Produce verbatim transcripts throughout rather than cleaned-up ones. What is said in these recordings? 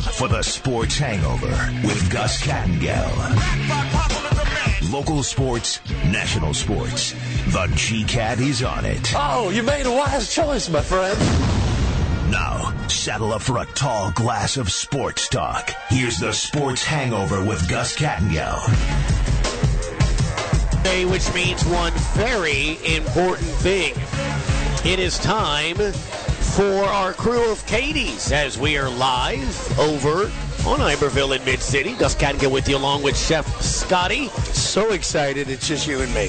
for the Sports Hangover with Gus Kattengell. Local sports, national sports. The G-Cat is on it. Oh, you made a wise choice, my friend. Now, saddle up for a tall glass of sports talk. Here's the Sports Hangover with Gus Kattengell. Which means one very important thing. It is time for our crew of Katie's as we are live over on Iberville in Mid-City. Gus Kattengell with you along with Chef Scotty. So excited, it's just you and me.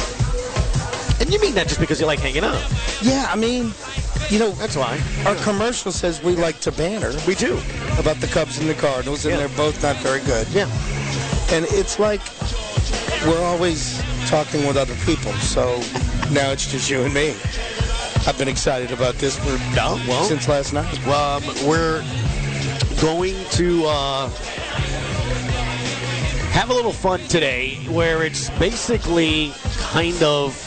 And you mean that just because you like hanging out? Yeah, I mean, you know, that's why. Our commercial says we like to banter. We do. About the Cubs and the Cardinals, and yeah. they're both not very good. Yeah. And it's like we're always talking with other people, so now it's just you and me. I've been excited about this for no, well, since last night. Um, we're going to uh, have a little fun today where it's basically kind of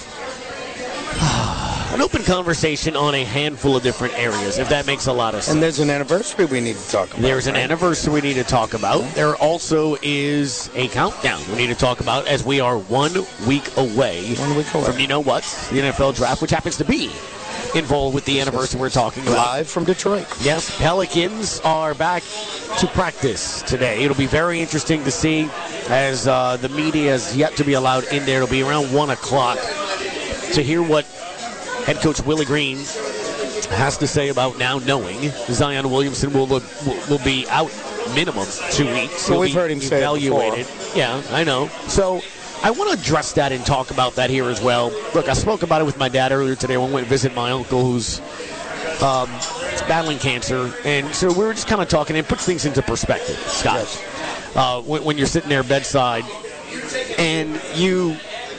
uh, an open conversation on a handful of different areas, if that makes a lot of sense. And there's an anniversary we need to talk about. There's an right? anniversary we need to talk about. There also is a countdown we need to talk about as we are one week away, one week away. from, you know what, the N F L draft, which happens to be involved with the anniversary we're talking about. Live from Detroit. Yes, Pelicans are back to practice today. It'll be very interesting to see as uh, the media is yet to be allowed in there. It'll be around one o'clock to hear what head coach Willie Green has to say about now knowing Zion Williamson will will, will be out minimum two weeks. Well, we've heard him say it before. Yeah, I know. So I want to address that and talk about that here as well. Look, I spoke about it with my dad earlier today when we went to visit my uncle who's um, battling cancer. And so we were just kind of talking, and it puts things into perspective, Scott. Yes. Uh, when, when you're sitting there bedside and you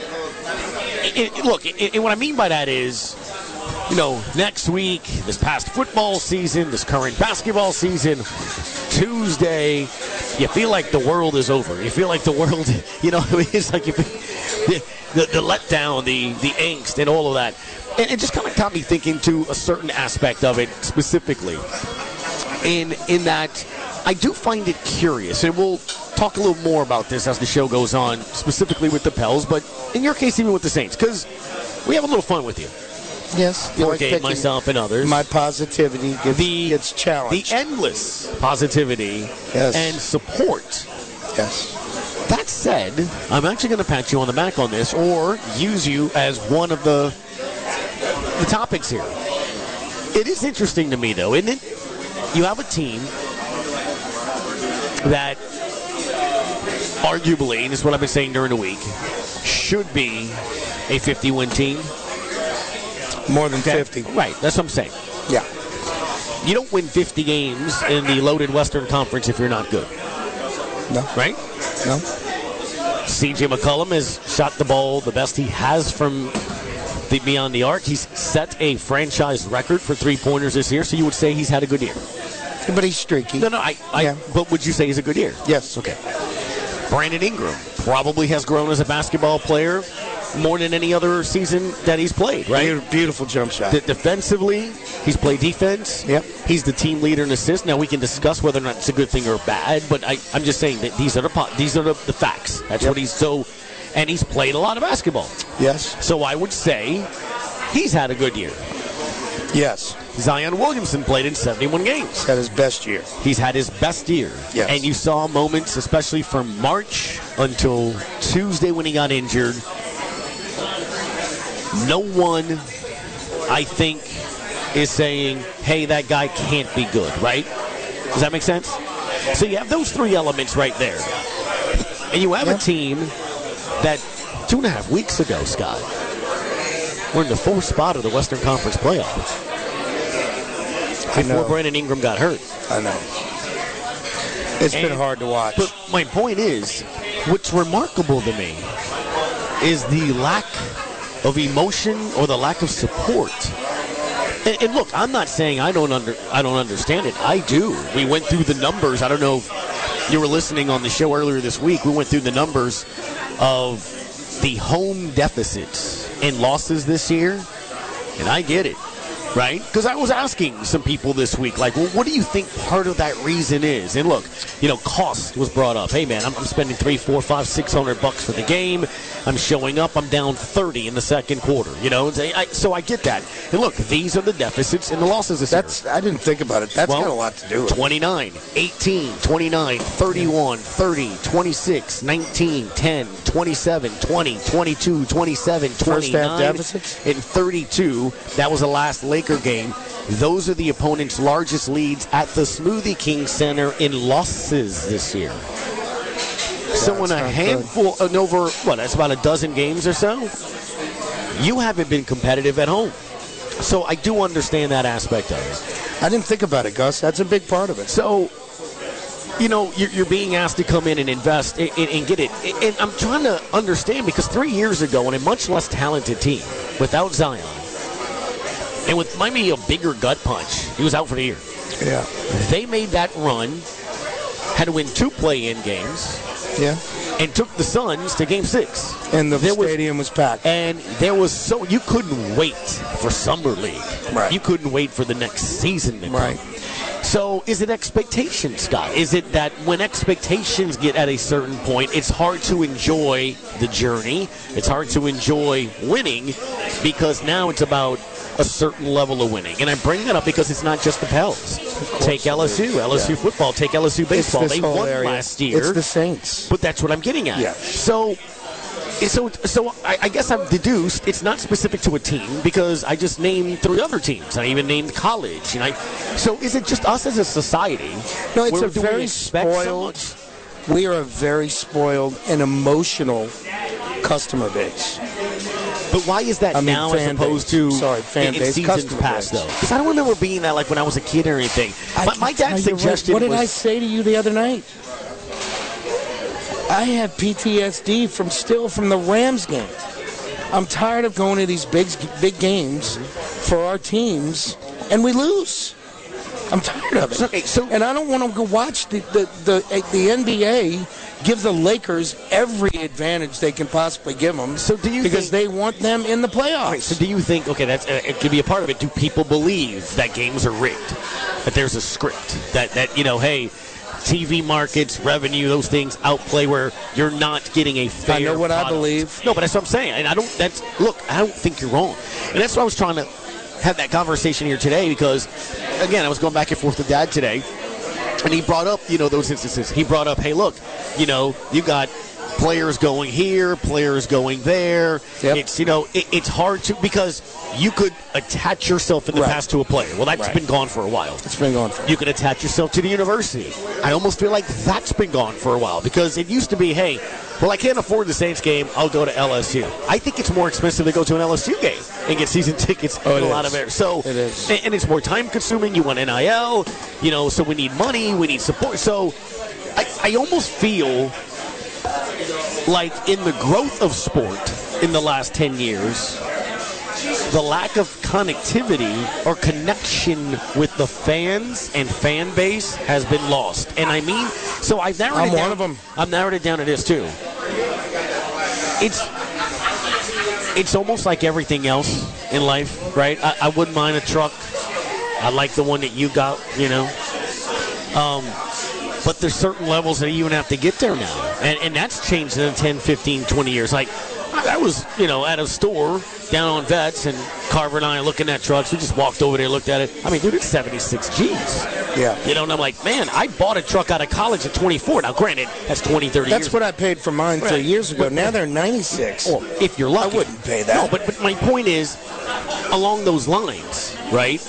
it, it, look, it, it, what I mean by that is, you know, next week, this past football season, this current basketball season, Tuesday, you feel like the world is over. You feel like the world, you know, it's like you feel, the, the, the letdown, the, the angst, and all of that. And it just kind of got me thinking to a certain aspect of it specifically. In, in that, I do find it curious, and we'll talk a little more about this as the show goes on, specifically with the Pels, but in your case, even with the Saints, because we have a little fun with you. Yes. For Gabe, myself, and others. My positivity gets, the, gets challenged. The endless positivity yes. and support. Yes. That said, I'm actually going to pat you on the back on this or use you as one of the, the topics here. It is interesting to me, though, isn't it? You have a team that arguably, and this is what I've been saying during the week, should be a fifty-win team. More than okay. fifty. Right, that's what I'm saying. Yeah. You don't win fifty games in the loaded Western Conference if you're not good. No. Right? No. C J McCollum has shot the ball the best he has from the beyond the arc. He's set a franchise record for three-pointers this year, so you would say he's had a good year. Yeah, but he's streaky. No, no, I, I yeah. But would you say he's a good year? Yes. Okay. Brandon Ingram probably has grown as a basketball player more than any other season that he's played, right? Beautiful jump shot. De- defensively, he's played defense. Yep. He's the team leader in assists. Now, we can discuss whether or not it's a good thing or bad, but I, I'm just saying that these are the po- these are the, the facts. That's yep. what he's so, and he's played a lot of basketball. Yes. So I would say he's had a good year. Yes. Zion Williamson played in seventy-one games. He's had his best year. He's had his best year. Yes. And you saw moments, especially from March until Tuesday when he got injured. No one, I think, is saying, hey, that guy can't be good, right? Does that make sense? So you have those three elements right there. And you have yeah. a team that two and a half weeks ago, Scott, we're in the fourth spot of the Western Conference playoffs. Before Brandon Ingram got hurt. I know. It's and, been hard to watch. But my point is, what's remarkable to me is the lack of emotion or the lack of support. And, and look, I'm not saying I don't under I don't understand it. I do. We went through the numbers. I don't know if you were listening on the show earlier this week. We went through the numbers of the home deficits and losses this year, and I get it. right? Because I was asking some people this week, like, well, what do you think part of that reason is? And look, you know, cost was brought up. Hey, man, I'm, I'm spending three, four, five, six hundred bucks for the game. I'm showing up. I'm down thirty in the second quarter. You know, and I, so I get that. And look, these are the deficits and the losses this That's, year. I didn't think about it. That's Well, got a lot to do with it. twenty-nine, eighteen, twenty-nine, thirty-one, thirty, twenty-six, nineteen, ten, twenty-seven, twenty, twenty-two, twenty-seven, First half twenty-nine, deficits? and thirty-two. That was the last Laker game. Those are the opponent's largest leads at the Smoothie King Center in losses this year. So in it's a not handful, and over, what, that's about a dozen games or so, you haven't been competitive at home. So I do understand that aspect of it. I didn't think about it, Gus. That's a big part of it. So, you know, you're, you're being asked to come in and invest and, and get it. And I'm trying to understand because three years ago, on a much less talented team, without Zion, and with maybe a bigger gut punch, he was out for the year. Yeah. They made that run, had to win two play-in games, Yeah. and took the Suns to Game Six. And the There was- stadium was packed. And there was so you couldn't wait for Summer League. Right. You couldn't wait for the next season to come. Right. So is it expectations, Scott? Is it that when expectations get at a certain point, it's hard to enjoy the journey? It's hard to enjoy winning because now it's about a certain level of winning. And I bring that up because it's not just the Pels. Take L S U, L S U Yeah. football, take L S U baseball. It's this They whole won area. last year. It's the Saints. But that's what I'm getting at. Yeah. So, so, so I, I guess I've deduced it's not specific to a team because I just named three other teams. I even named college. And I, so is it just us as a society? No, it's where a do we very expect so spoiled. much? We are a very spoiled and emotional customer base. But why is that I mean, now as fan opposed base. to Sorry, fan in, in base, seasons customer past, base. though? Because I don't remember being that like when I was a kid or anything. I My, can my tell dad's you right- suggestion What did was, I say to you the other night? I have P T S D from still from the Rams game. I'm tired of going to these big big games for our teams and we lose. I'm tired of it. Okay, so- and I don't want to go watch the the, the the N B A give the Lakers every advantage they can possibly give them. So do you because think- they want them in the playoffs. All right, so do you think, okay, that's uh, it could be a part of it. Do people believe that games are rigged? That there's a script? That, that you know, hey, T V markets, revenue, those things outplay where you're not getting a fair I know what I product. believe. No, but that's what I'm saying. And I don't, that's, look, I don't think you're wrong. And that's why I was trying to have that conversation here today because, again, I was going back and forth with Dad today. And he brought up, you know, those instances. He brought up, hey, look, you know, you got players going here, players going there. Yep. It's, you know, it, it's hard to, because you could attach yourself in the Right. past to a player. Well, that's Right. been gone for a while. It's been going for You can attach yourself to the university. I almost feel like that's been gone for a while because it used to be, hey, well, I can't afford the Saints game. I'll go to L S U. I think it's more expensive to go to an L S U game and get season tickets Oh, in it a lot is. of areas. So, It is. And, and it's more time consuming. You want N I L, you know, so we need money, we need support. So I, I almost feel like in the growth of sport in the last ten years, the lack of connectivity or connection with the fans and fan base has been lost. And I mean, so I've narrowed I'm it down. one of 'em. I've narrowed it down to this too. It's it's almost like everything else in life, right? I, I wouldn't mind a truck. I like the one that you got, you know. Um, but there's certain levels that you even have to get there now. And, and that's changed in ten, fifteen, twenty years. Like, I was, you know, at a store down on Vets, and Carver and I are looking at trucks. We just walked over there, looked at it. I mean, dude, it's seventy-six G's. Yeah. You know, and I'm like, man, I bought a truck out of college at twenty-four. Now, granted, that's twenty, thirty That's years. what I paid for mine three Right. years ago. But- Now they're ninety-six. Well, if you're lucky. I wouldn't pay that. No, but, but my point is, along those lines, right?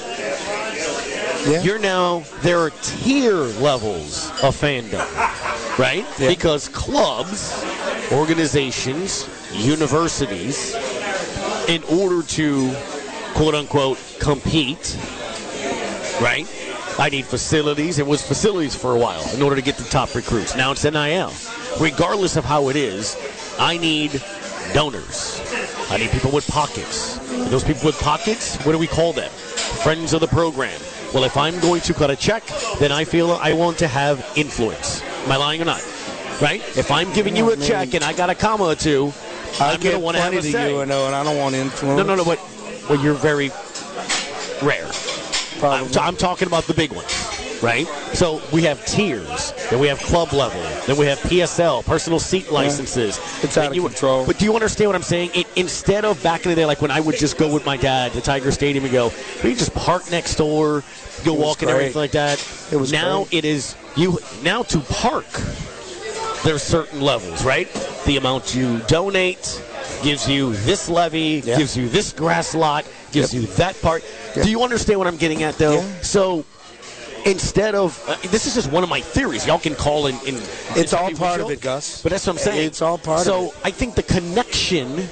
Yeah. You're now, there are tier levels of fandom, right? Yeah. Because clubs, organizations, universities, in order to, quote unquote, compete, right? I need facilities. It was facilities for a while in order to get the top recruits. Now it's N I L. Regardless of how it is, I need donors. I need people with pockets. And those people with pockets, what do we call them? Friends of the program. Well, if I'm going to cut a check, then I feel I want to have influence. Am I lying or not? Right? If I'm giving you a Yeah, check and I got a comma or two, I I'm going get to want to have plenty a to say. you, I know, and I don't want influence. No, no, no, but well, you're very rare. I'm, t- I'm talking about the big ones, right? So we have tiers, then we have club level, then we have P S L, personal seat licenses. Yeah, it's out of you, control. But do you understand what I'm saying? It, instead of back in the day, like when I would just go with my dad to Tiger Stadium and go, we just park next door, go walk and everything like that. It was now great. it is you now to park. There's certain levels, right? The amount you donate gives you this levy, Yeah. gives you this grass lot, gives Yep. you that part. Yep. Do you understand what I'm getting at, though? Yeah. So instead of uh, this is just one of my theories. Y'all can call in. in It's all in- part of it, Gus. But that's what I'm saying. It's all part so of it. So I think the connection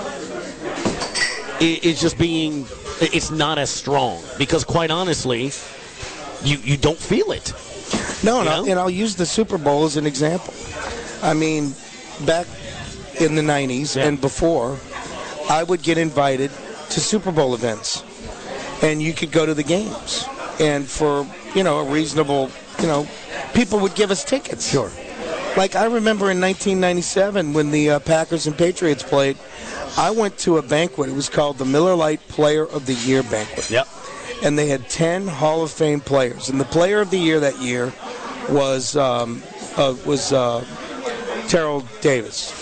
i- is just being. It's not as strong because, quite honestly, you you don't feel it. No, and You I'll, know? and I'll use the Super Bowl as an example. I mean, back in the nineties Yeah. and before, I would get invited to Super Bowl events, and you could go to the games. And for, you know, a reasonable, you know, people would give us tickets. Sure. Like, I remember in nineteen ninety-seven when the uh, Packers and Patriots played, I went to a banquet. It was called the Miller Lite Player of the Year Banquet. Yep. And they had ten Hall of Fame players. And the Player of the Year that year was um, uh, was uh, Terrell Davis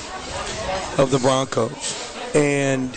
of the Broncos. And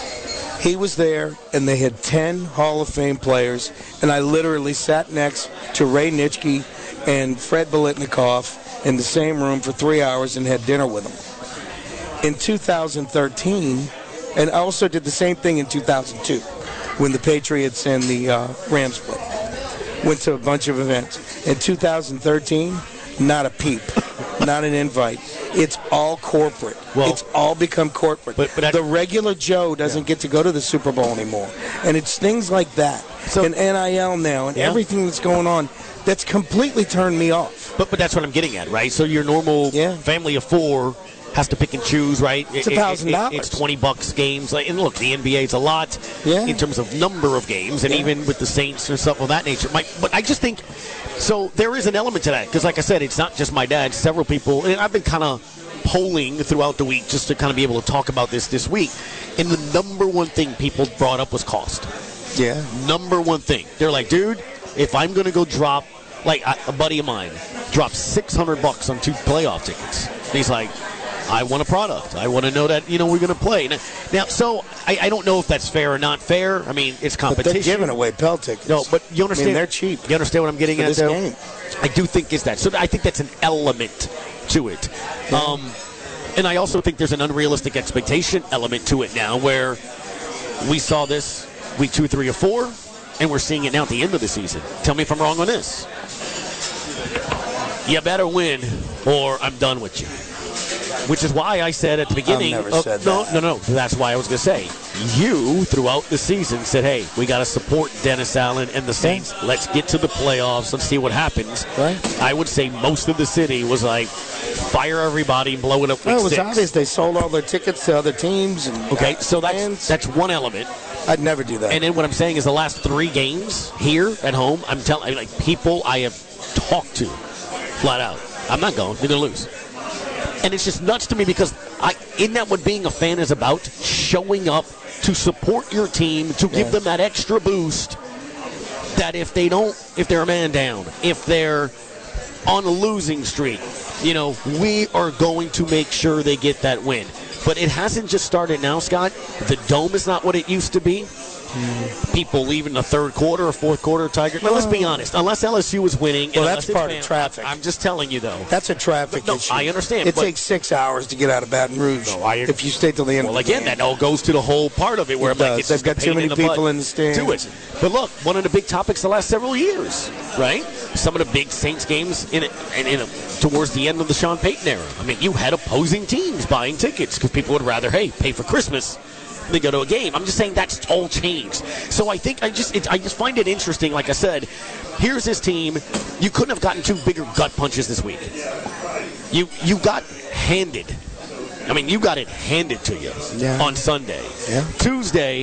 he was there, and they had ten Hall of Fame players. And I literally sat next to Ray Nitschke and Fred Biletnikoff in the same room for three hours and had dinner with them. In two thousand thirteen, and I also did the same thing in two thousand two when the Patriots and the uh, Rams played. Went to a bunch of events. In two thousand thirteen, not a peep, not an invite. It's all corporate. Well, it's all become corporate. but- but I- the regular Joe doesn't get to go to the Super Bowl anymore. And it's things like that. So- and N I L now and Yeah. everything that's going on that's completely turned me off. But but that's what I'm getting at, right? So your normal Yeah. family of four has to pick and choose, right? It's a It- it- thousand it- dollars. It's twenty bucks games. Like, and look, the N B A is a lot Yeah. in terms of number of games, and Yeah. even with the Saints or stuff of that nature. My, but I just think so. There is an element to that because, like I said, it's not just my dad. Several people, and I've been kind of polling throughout the week just to kind of be able to talk about this this week. And the number one thing people brought up was cost. Yeah. Number one thing. They're like, dude, if I'm going to go drop, like a a buddy of mine dropped six hundred bucks on two playoff tickets. And he's like, I want a product. I want to know that, you know, we're going to play. Now, now so I, I don't know if that's fair or not fair. I mean, it's But competition. they're giving away Pell tickets. No, but you I understand. mean, they're cheap You understand what I'm getting for at, this though? game. I do think is that. So I think that's an element to it. Um, and I also think there's an unrealistic expectation element to it now where we saw this week two, three, or four, and we're seeing it now at the end of the season. Tell me if I'm wrong on this. You better win or I'm done with you. Which is why I said at the beginning. never of- said no, that. no, no. That's why I was going to say. You, throughout the season, said, hey, we got to support Dennis Allen and the Saints. Let's get to the playoffs. Let's see what happens. Right. I would say most of the city was like, fire everybody and blow it up week Well, it was six. obvious they sold all their tickets to other teams. And Okay, so that's, fans. that's one element. I'd never do that. And then what I'm saying is the last three games here at home, I'm telling like people I have talked to flat out, I'm not going. You're going to lose. And it's just nuts to me because I, isn't that what being a fan is about? Showing up to support your team, to give Yeah. them that extra boost that if they don't, if they're a man down, if they're on a losing streak, you know, we are going to make sure they get that win. But it hasn't just started now, Scott. The Dome is not what it used to be. Mm. People leave in the third quarter or fourth quarter, Tiger. Now, let's be honest. Unless L S U was winning. Well, and that's unless it's part of fan- traffic. I'm just telling you, though. That's a traffic No, issue. I understand, It but- takes six hours to get out of Baton Rouge No, I- if you stay till the end Well, of the again, game. that all goes to the whole part of it where It I'm like, does. it's They've just got a too pain many the people butt in the stands. To it. But look, one of the big topics the last several years, right? Some of the big Saints games in, it, in, in a, towards the end of the Sean Payton era. I mean, you had opposing teams buying tickets because people would rather, hey, pay for Christmas than go to a game. I'm just saying that's all changed. So I think I just it, I just find it interesting. Like I said, here's this team. You couldn't have gotten two bigger gut punches this week. You you got handed. I mean, you got it handed to you Yeah. on Sunday. Yeah. Tuesday.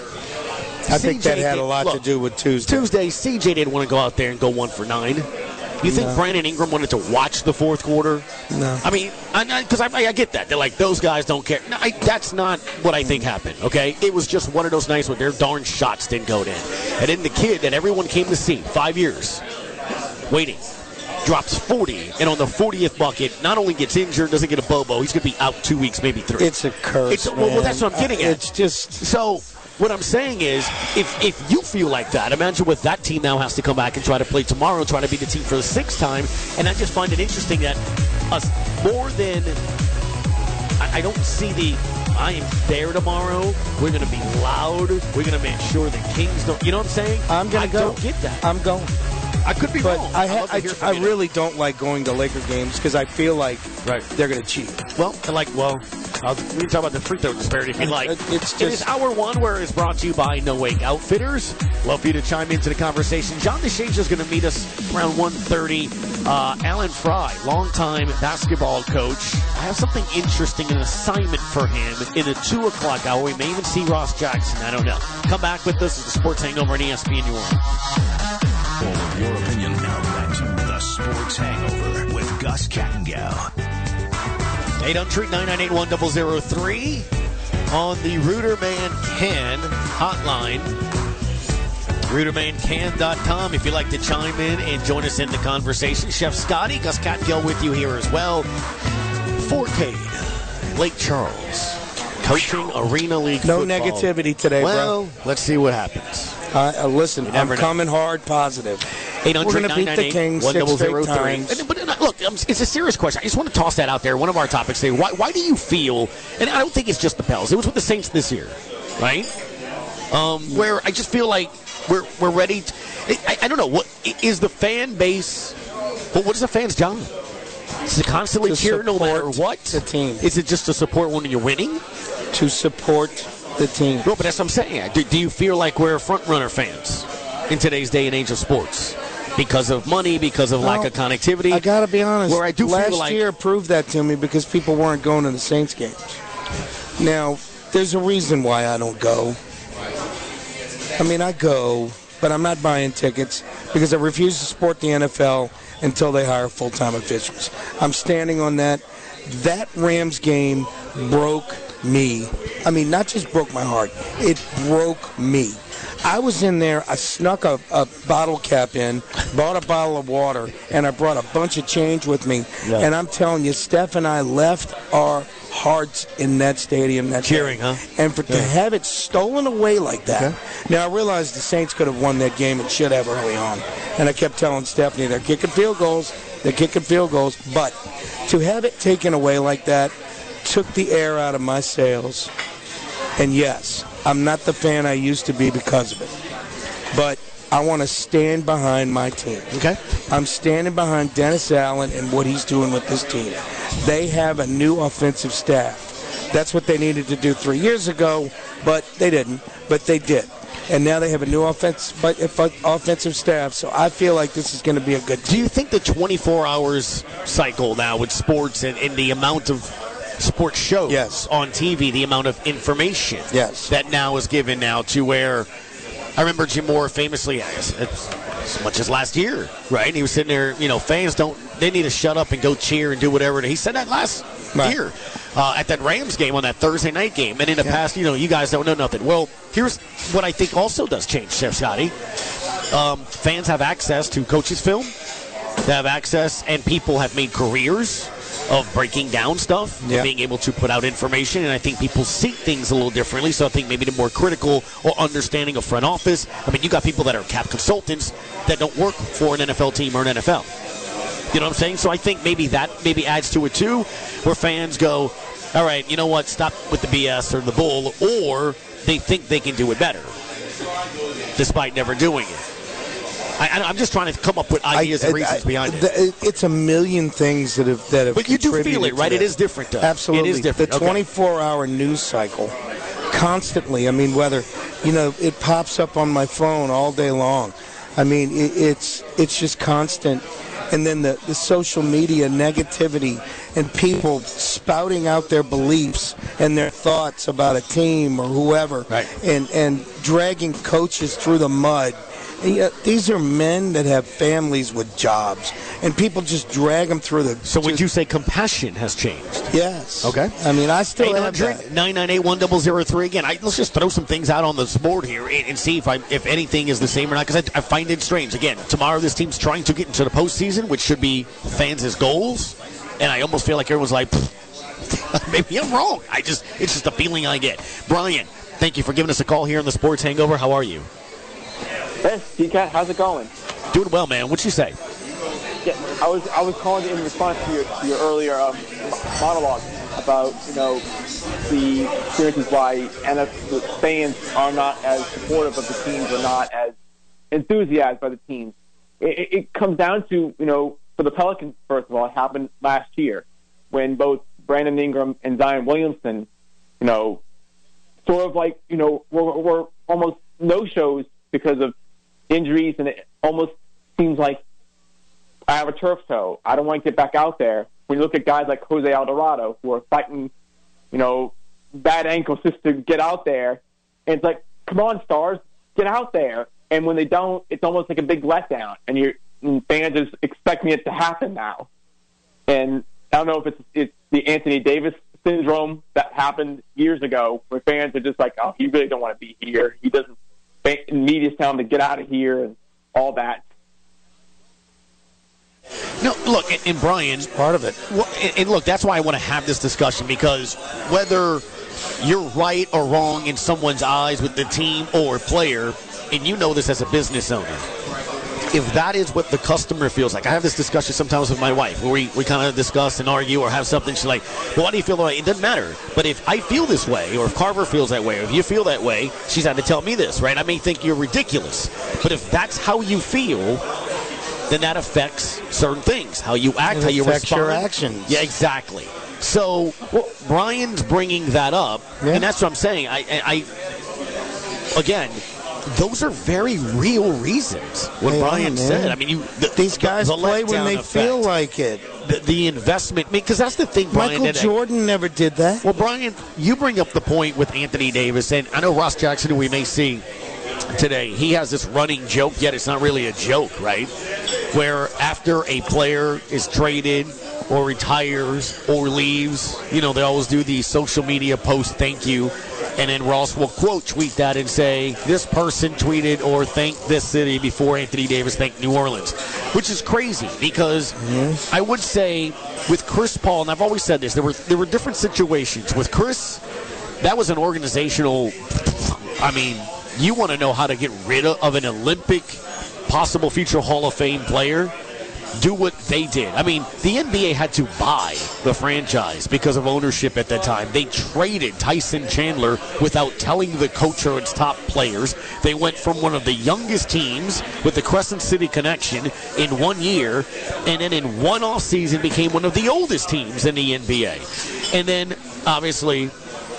I think C J that had did- a lot to look, do with Tuesday. Tuesday, C J didn't want to go out there and go one for nine. You think No. Brandon Ingram wanted to watch the fourth quarter? No. I mean, because I, I, I get that. They're like, those guys don't care. No, I, that's not what I think happened, okay? It was just one of those nights where their darn shots didn't go in. And then the kid that everyone came to see, five years, waiting, drops forty, and on the fortieth bucket, not only gets injured, doesn't get a bobo, he's going to be out two weeks, maybe three. It's a curse, It's, well, well, that's what I'm getting uh, at. It's just... So... What I'm saying is, if if you feel like that, imagine what that team now has to come back and try to play tomorrow and try to beat the team for the sixth time. And I just find it interesting that us more than I, I don't see the I am there tomorrow. We're going to be loud. We're going to make sure the Kings don't. You know what I'm saying? I'm going I to go. don't get that. I'm going. I could be But wrong. I, I'd ha- love to I, hear from I you. really don't like going to Laker games because I feel like Right. they're going to cheat. Well, and like, well, I'll, we can talk about the free throw disparity if you like. It's It is just- hour one, where it's brought to you by No Wake Outfitters. Love for you to chime into the conversation. John DeShange is going to meet us around one thirty. Uh, Alan Fry, longtime basketball coach. I have something interesting, an assignment for him in a two o'clock hour. We may even see Ross Jackson. I don't know. Come back with us at the Sports Hangover on E S P N New Orleans. For your opinion, now back to the Sports Hangover with Gus Kattengell. eight hundred, nine nine eight, one zero zero three on the Ruderman Can hotline. Ruderman Can dot com if you'd like to chime in and join us in the conversation. Chef Scotty, Gus Kattengell with you here as well. Fortcade, Lake Charles, Coaching Arena League No football. negativity today, well, bro. let's see what happens. Uh, uh, listen, You I'm never know. coming hard positive. eight We're hundred, going to nine beat nine the eight, Kings one six zero straight zero three. times. And- But uh, look, um, it's a serious question. I just want to toss that out there. One of our topics today. Why, why do you feel, and I don't think it's just the Pels, it was with the Saints this year, right? Um, where I just feel like we're we're ready to, I, I don't know, what is the fan base, well, what is the fans' job? Is it constantly To cheer no matter support what? the team. Is it just to support when you're winning? To support the team. No, but that's what I'm saying. Do, do you feel like we're front-runner fans in today's day and age of sports? Because of money, because of lack Well, of connectivity? I got to be honest. Where I do last feel like year proved that to me because people weren't going to the Saints games. Now, there's a reason why I don't go. I mean, I go, but I'm not buying tickets because I refuse to support the N F L until they hire full-time officials. I'm standing on that. That Rams game broke me. I mean, not just broke my heart. It broke me. I was in there, I snuck a, a bottle cap in, bought a bottle of water, and I brought a bunch of change with me. Yeah. And I'm telling you, Steph and I left our hearts in that stadium. That Cheering, day. huh? And for to Yeah. have it stolen away like that. Okay. Now, I realized the Saints could have won that game and should have early on. And I kept telling Stephanie, they're kicking field goals, they're kicking field goals. But to have it taken away like that took the air out of my sails. And yes, I'm not the fan I used to be because of it. But I want to stand behind my team. Okay. I'm standing behind Dennis Allen and what he's doing with this team. They have a new offensive staff. That's what they needed to do three years ago, but they didn't. But they did. And now they have a new offense, but offensive staff, so I feel like this is going to be a good Do team. you think the twenty-four hours cycle now with sports and, and the amount of sports shows Yes. on T V, the amount of information Yes. that now is given now to where I remember Jim Moore famously, as, as much as last year, right? He was sitting there, you know, fans don't, they need to shut up and go cheer and do whatever. He said that last Right. year uh, at that Rams game on that Thursday night game. And in the past, you know, you guys don't know nothing. Well, here's what I think also does change, Chef Scotty. Um, fans have access to coaches' film. They have access, and people have made careers of breaking down stuff, Yeah. of being able to put out information, and I think people see things a little differently, so I think maybe they're more critical or understanding of front office. I mean, you got people that are cap consultants that don't work for an N F L team or an N F L. You know what I'm saying? So I think maybe that maybe adds to it too, where fans go, all right, you know what, stop with the B S or the bull, or they think they can do it better, despite never doing it. I, I'm just trying to come up with ideas and reasons behind it. it. It's a million things that have that have. But you do feel contributed it, right? to It that. is different, though. Absolutely, It is different. The Okay. twenty-four hour news cycle, constantly. I mean, whether you know it pops up on my phone all day long. I mean, it, it's it's just constant. And then the, the social media negativity and people spouting out their beliefs and their thoughts about a team or whoever, Right. and and dragging coaches through the mud And yet, these are men that have families with jobs, and people just drag them through the. So would just, you say compassion has changed? Yes. Okay. I mean, I still have that. nine nine eight, one zero zero three. Again, I, let's just throw some things out on the board here and, and see if I, if anything is the same or not, because I, I find it strange. Again, tomorrow this team's trying to get into the postseason, which should be fans' goals, and I almost feel like everyone's like, maybe I'm wrong. I just It's just a feeling I get. Brian, thank you for giving us a call here on the Sports Hangover. How are you? Hey, T-Cat, how's it going? Doing well, man. What'd you say? Yeah, I was I was calling in response to your, to your earlier um, monologue about, you know, the experiences why N F L fans are not as supportive of the teams or not as enthusiastic by the teams. It, it, it comes down to, you know, for the Pelicans, first of all, it happened last year when both Brandon Ingram and Zion Williamson, you know, sort of like, you know, were, were almost no-shows because of injuries, and it almost seems like I have a turf toe. I don't want to get back out there. When you look at guys like Jose Alvarado who are fighting, you know, bad ankles just to get out there, and it's like, come on, stars, get out there. And when they don't, it's almost like a big letdown, and you're and fans just expecting it to happen now. And I don't know if it's it's the Anthony Davis syndrome that happened years ago, where fans are just like, oh, he really don't want to be here. He doesn't. Media's telling him to get out of here and all that. No, look, and, and Brian, Part of it. well, and, and look, that's why I want to have this discussion, because whether you're right or wrong in someone's eyes with the team or player, and you know this as a business owner, if that is what the customer feels like. I have this discussion sometimes with my wife where we, we kind of discuss and argue or have something. She's like, well, why do you feel that way? It doesn't matter. But if I feel this way, or if Carver feels that way, or if you feel that way, she's had to tell me this, right? I may think you're ridiculous. But if that's how you feel, then that affects certain things. How you act, It how you affects respond. your actions. Yeah, exactly. So well, Brian's bringing that up, Yeah. and that's what I'm saying. I, I, I again, those are very real reasons. What They are, Brian man. said. I mean, you, the, These guys the, the play when letdown they effect, feel like it. the, the investment. Because that's the thing, Brian. Michael that- Jordan never did that. Well, Brian, you bring up the point with Anthony Davis, and I know Ross Jackson, who we may see today, he has this running joke, yet it's not really a joke, right? Where after a player is traded or retires or leaves, you know, they always do the social media post thank you, and then Ross will quote tweet that and say, this person tweeted or thanked this city before Anthony Davis thanked New Orleans, which is crazy because Mm-hmm. I would say with Chris Paul, and I've always said this, there were there were different situations. With Chris, that was an organizational, I mean, you want to know how to get rid of an Olympic, possible future Hall of Fame player, do what they did. I mean, the N B A had to buy the franchise because of ownership at that time. They traded Tyson Chandler without telling the coach or its top players. They went from one of the youngest teams with the Crescent City connection in one year, and then in one offseason became one of the oldest teams in the N B A. And then, obviously,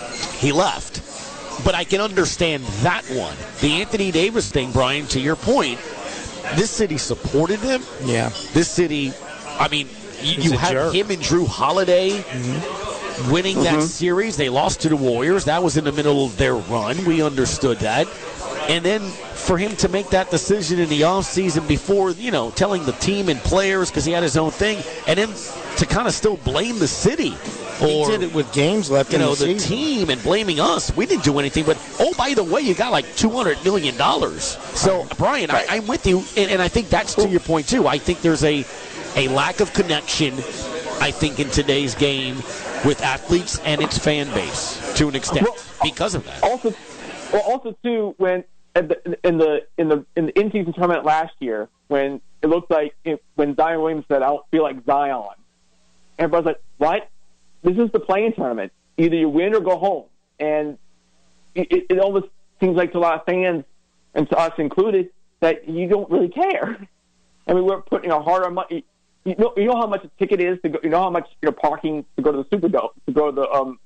he left. But I can understand that one. The Anthony Davis thing, Brian, to your point, this city supported him. Yeah. This city, I mean, you, He's you a had jerk. him and Drew Holiday Mm-hmm. winning that series. They lost to the Warriors. That was in the middle of their run. We understood that. And then for him to make that decision in the offseason before, you know, telling the team and players because he had his own thing, and then to kind of still blame the city. He Or, did it with games left you in know, the, the season. team and blaming us. We didn't do anything. But, oh, by the way, you got like two hundred million dollars. So, Brian, I, I'm with you. And, and I think that's to your point, too. I think there's a, a lack of connection, I think, in today's game with athletes and its fan base to an extent Well, because of that. Also, well, also too, when at the, in the in the in the in-season tournament last year, when it looked like it, when Zion Williams said, "I don't feel like Zion," everybody's like, "What? This is the playing tournament. Either you win or go home." And it, it almost seems like to a lot of fans, and to us included, that you don't really care. I mean, we're putting a harder money. You know, you know how much a ticket is to go. You know how much you know parking to go to the Superdome, to go to the um,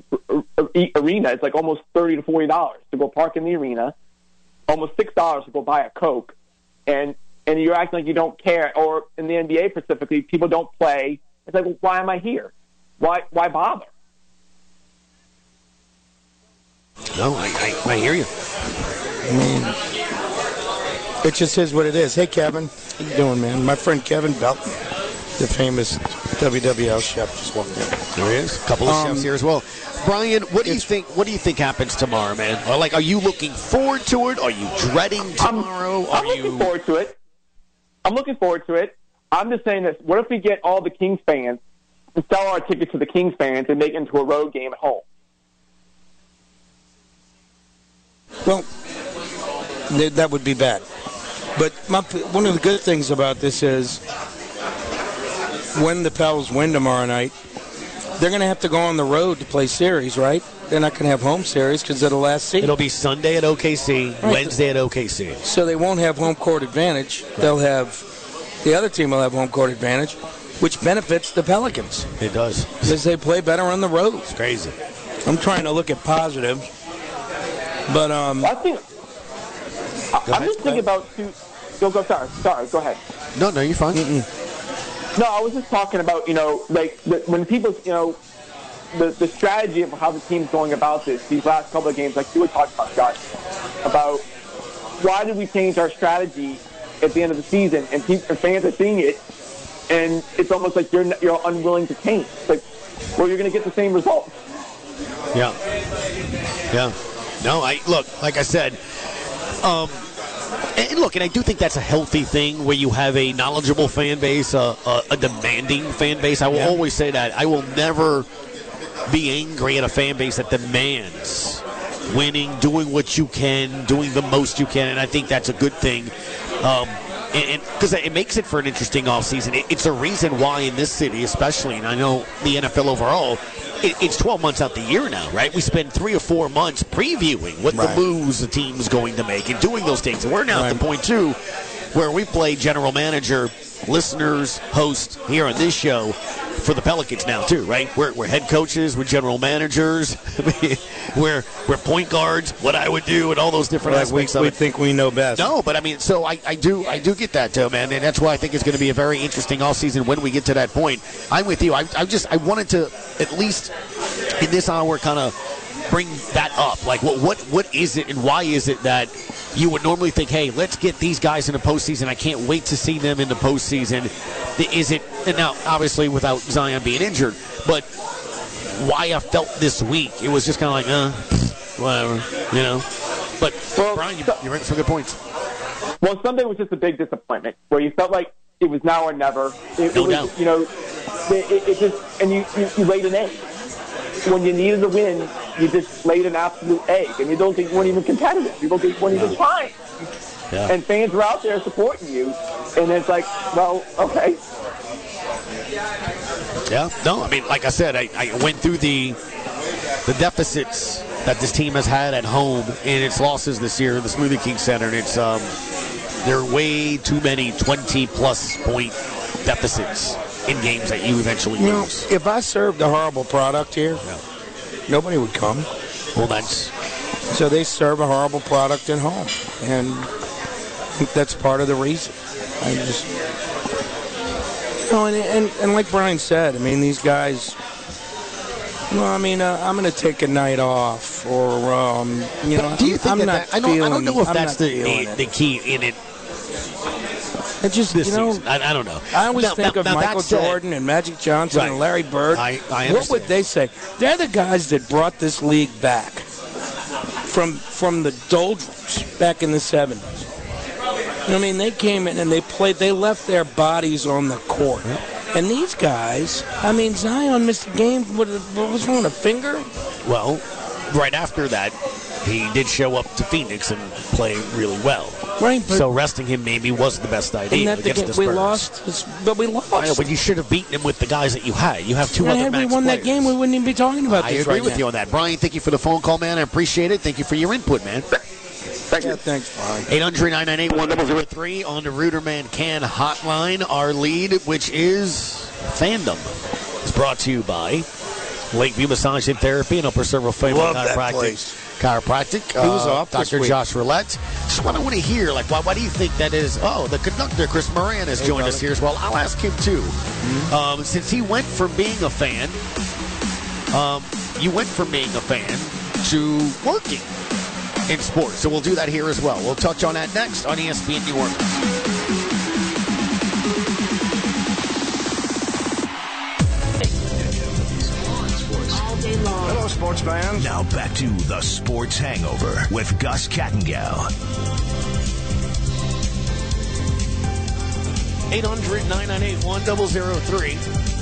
arena. It's like almost thirty to forty dollars to go park in the arena. Almost six dollars to go buy a Coke, and and you're acting like you don't care. Or in the N B A specifically, people don't play. It's like, well, why am I here? Why why bother? No, I, I, I hear you. I mean, It just is what it is. Hey, Kevin. How you doing, man? My friend Kevin Belton, the famous W W L chef, just walked in. There he is. A couple of um, chefs here as well. Brian, what do you think? What do you think happens tomorrow, man? Or like, are you looking forward to it? Are you dreading tomorrow? I'm, I'm are looking you... forward to it. I'm looking forward to it. I'm just saying this. What if we get all the Kings fans to sell our tickets to the Kings fans and make it into a road game at home? Well, that would be bad. But my, one of the good things about this is when the Pels win tomorrow night, they're going to have to go on the road to play series, right? They're not going to have home series because of the last season. It'll be Sunday at O K C, right. Wednesday at O K C. So they won't have home court advantage. Right. They'll have the other team will have home court advantage, which benefits the Pelicans. It does. Because they play better on the road. It's crazy. I'm trying to look at positives. But um, I think I, I'm ahead, just thinking about two. Go go. Sorry, sorry. Go ahead. No, no, you're fine. Mm-mm. No, I was just talking about, you know, like the, when people, you know, the the strategy of how the team's going about this, these last couple of games, like you were talking about, guys, about why did we change our strategy at the end of the season, and, people, and fans are seeing it, and it's almost like you're you're unwilling to change. It's like, well, you're going to get the same results. Yeah. Yeah. No, I look, like I said, um, and look, and I do think that's a healthy thing where you have a knowledgeable fan base, uh, a, a demanding fan base. I will yeah. always say that. I will never be angry at a fan base that demands winning, doing what you can, doing the most you can, and I think that's a good thing. Um, and because it makes it for an interesting offseason. It, it's a reason why in this city especially, and I know the N F L overall, it, it's twelve months out the year now, right? We spend three or four months previewing what right. the moves the team's going to make and doing those things. And we're now right. at the point, too, where we play general manager, listeners, host here on this show for the Pelicans now, too, right? We're, we're head coaches, we're general managers, we're we're point guards, what I would do, and all those different right, aspects we, of we it. We think we know best. No, but I mean, so I, I do I do get that, too, man, and that's why I think it's going to be a very interesting offseason when we get to that point. I'm with you. I, I just I wanted to at least in this hour kind of bring that up. Like, what what what is it and why is it that you would normally think, hey, let's get these guys in the postseason. I can't wait to see them in the postseason. Is it, and now, obviously, without Zion being injured, but why I felt this week, it was just kind of like, uh, whatever, you know. But, well, Brian, you, you bring some good points. Well, Sunday was just a big disappointment where you felt like it was now or never. It, no it was, doubt. You know, it, it, it just, and you, you, you laid an egg. When you needed a win, you just laid an absolute egg, and you don't think you weren't even competitive. You don't think you weren't even trying. Yeah. And fans were out there supporting you, and it's like, well, okay. Yeah, no, I mean, like I said, I, I went through the the deficits that this team has had at home in its losses this year in the Smoothie King Center, and it's um, there are way too many twenty-plus point deficits in games that you eventually you lose. Know, if I served a horrible product here, yeah. nobody would come. Well, that's... So they serve a horrible product at home, and I think that's part of the reason. I just... You know, and, and, and like Brian said, I mean, these guys... Well, I mean, uh, I'm going to take a night off, or, um, you know, do you think I'm that not that, I, don't, feeling, I don't know if I'm that's the, the, the key in it. It just, This you know, season. I, I don't know. I always now, think now, of now Michael said, Jordan and Magic Johnson right. and Larry Bird. I, I what would they say? They're the guys that brought this league back from from the doldrums back in the seventies. I mean, they came in and they played. They left their bodies on the court. Yeah. And these guys, I mean, Zion missed a game. What was wrong, a finger? Well, right after that, he did show up to Phoenix and play really well. Right, but so resting him maybe was the best idea that against the, the Spurs. We lost, but we lost. I know, but you should have beaten him with the guys that you had. You have two and other had max we won players. that game, we wouldn't even be talking about I this agree right with now. you on that. Brian, thank you for the phone call, man. I appreciate it. Thank you for your input, man. Thank you. Yeah, thanks, Brian. eight hundred, nine nine eight, one zero zero three on the Ruderman Can hotline. Our lead, which is Fandom, is brought to you by Lakeview Massage and Therapy and Upper Cervical Facial Love that Chiropractic. place. Chiropractic. He was uh, off this Doctor week. Josh Roulette. Just want to want to hear, like, why, why do you think that is? Oh, the conductor, Chris Moran, has Hey, joined brother. us here as well. I'll ask him, too. Mm-hmm. Um, since he went from being a fan, um, you went from being a fan to working in sports. So we'll do that here as well. We'll touch on that next on E S P N New Orleans. Hello, sports fans. Now back to the Sports Hangover with Gus Kattengell. eight hundred, nine nine eight, one zero zero three.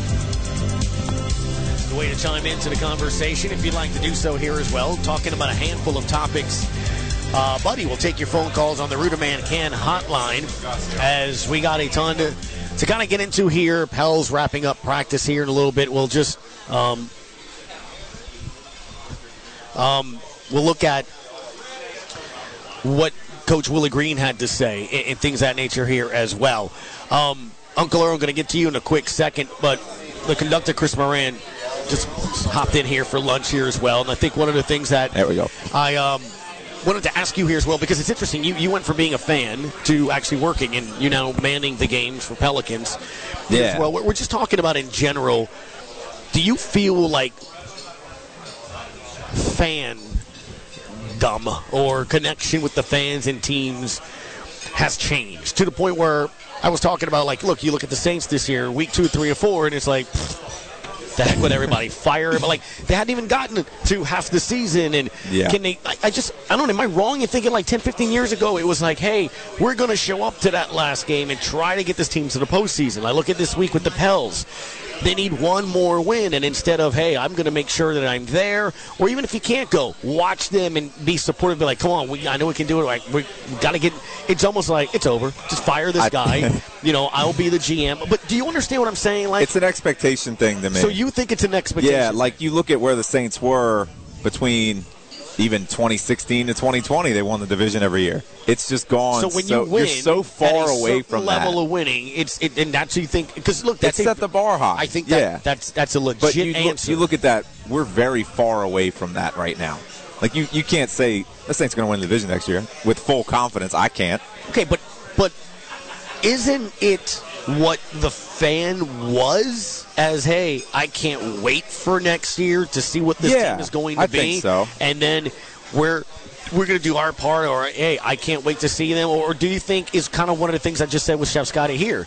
The way to chime into the conversation if you'd like to do so here as well. Talking about a handful of topics. Uh, Buddy will take your phone calls on the Ruderman Can hotline as we got a ton to, to kind of get into here. Pels wrapping up practice here in a little bit. We'll just um, um, we'll look at what Coach Willie Green had to say and, and things of that nature here as well. Um, Uncle Earl, I'm going to get to you in a quick second, but the conductor, Chris Moran, just hopped in here for lunch here as well. And I think one of the things that there we go. I um, wanted to ask you here as well, because it's interesting. You, you went from being a fan to actually working, and you're now manning the games for Pelicans. Yeah. Well, we're just talking about in general. Do you feel like fan dumb or connection with the fans and teams has changed to the point where I was talking about, like, look, you look at the Saints this year, week two, three, or four, and it's like, pfft, the heck with everybody, fire. But, like, they hadn't even gotten to half the season. And yeah. can they, I, I just, I don't know, am I wrong in thinking like ten, fifteen years ago, it was like, hey, we're going to show up to that last game and try to get this team to the postseason. I look at this week with the Pels. They need one more win, and instead of, hey, I'm going to make sure that I'm there, or even if you can't go, watch them and be supportive, be like, come on, we, I know we can do it. Like, we got to get, it's almost like, it's over. Just fire this guy. you know, I'll be the G M. But do you understand what I'm saying? Like, it's an expectation thing to me. So you think it's an expectation? Yeah, like you look at where the Saints were between even twenty sixteen to twenty twenty, they won the division every year. It's just gone. So when so, you win, you're so far at a away from level that. of winning, it's it, and that's what you think. Because look, that's it set a, the bar high. I think that, yeah. that's that's a legit but you answer. Look, you look at that. We're very far away from that right now. Like you, you can't say this Saints going to win the division next year with full confidence. I can't. Okay, but but isn't it what the fan was as, hey, I can't wait for next year to see what this yeah, team is going to I be. Think so. And then we're we're going to do our part, or, hey, I can't wait to see them. Or do you think is kind of one of the things I just said with Chef Scotty here?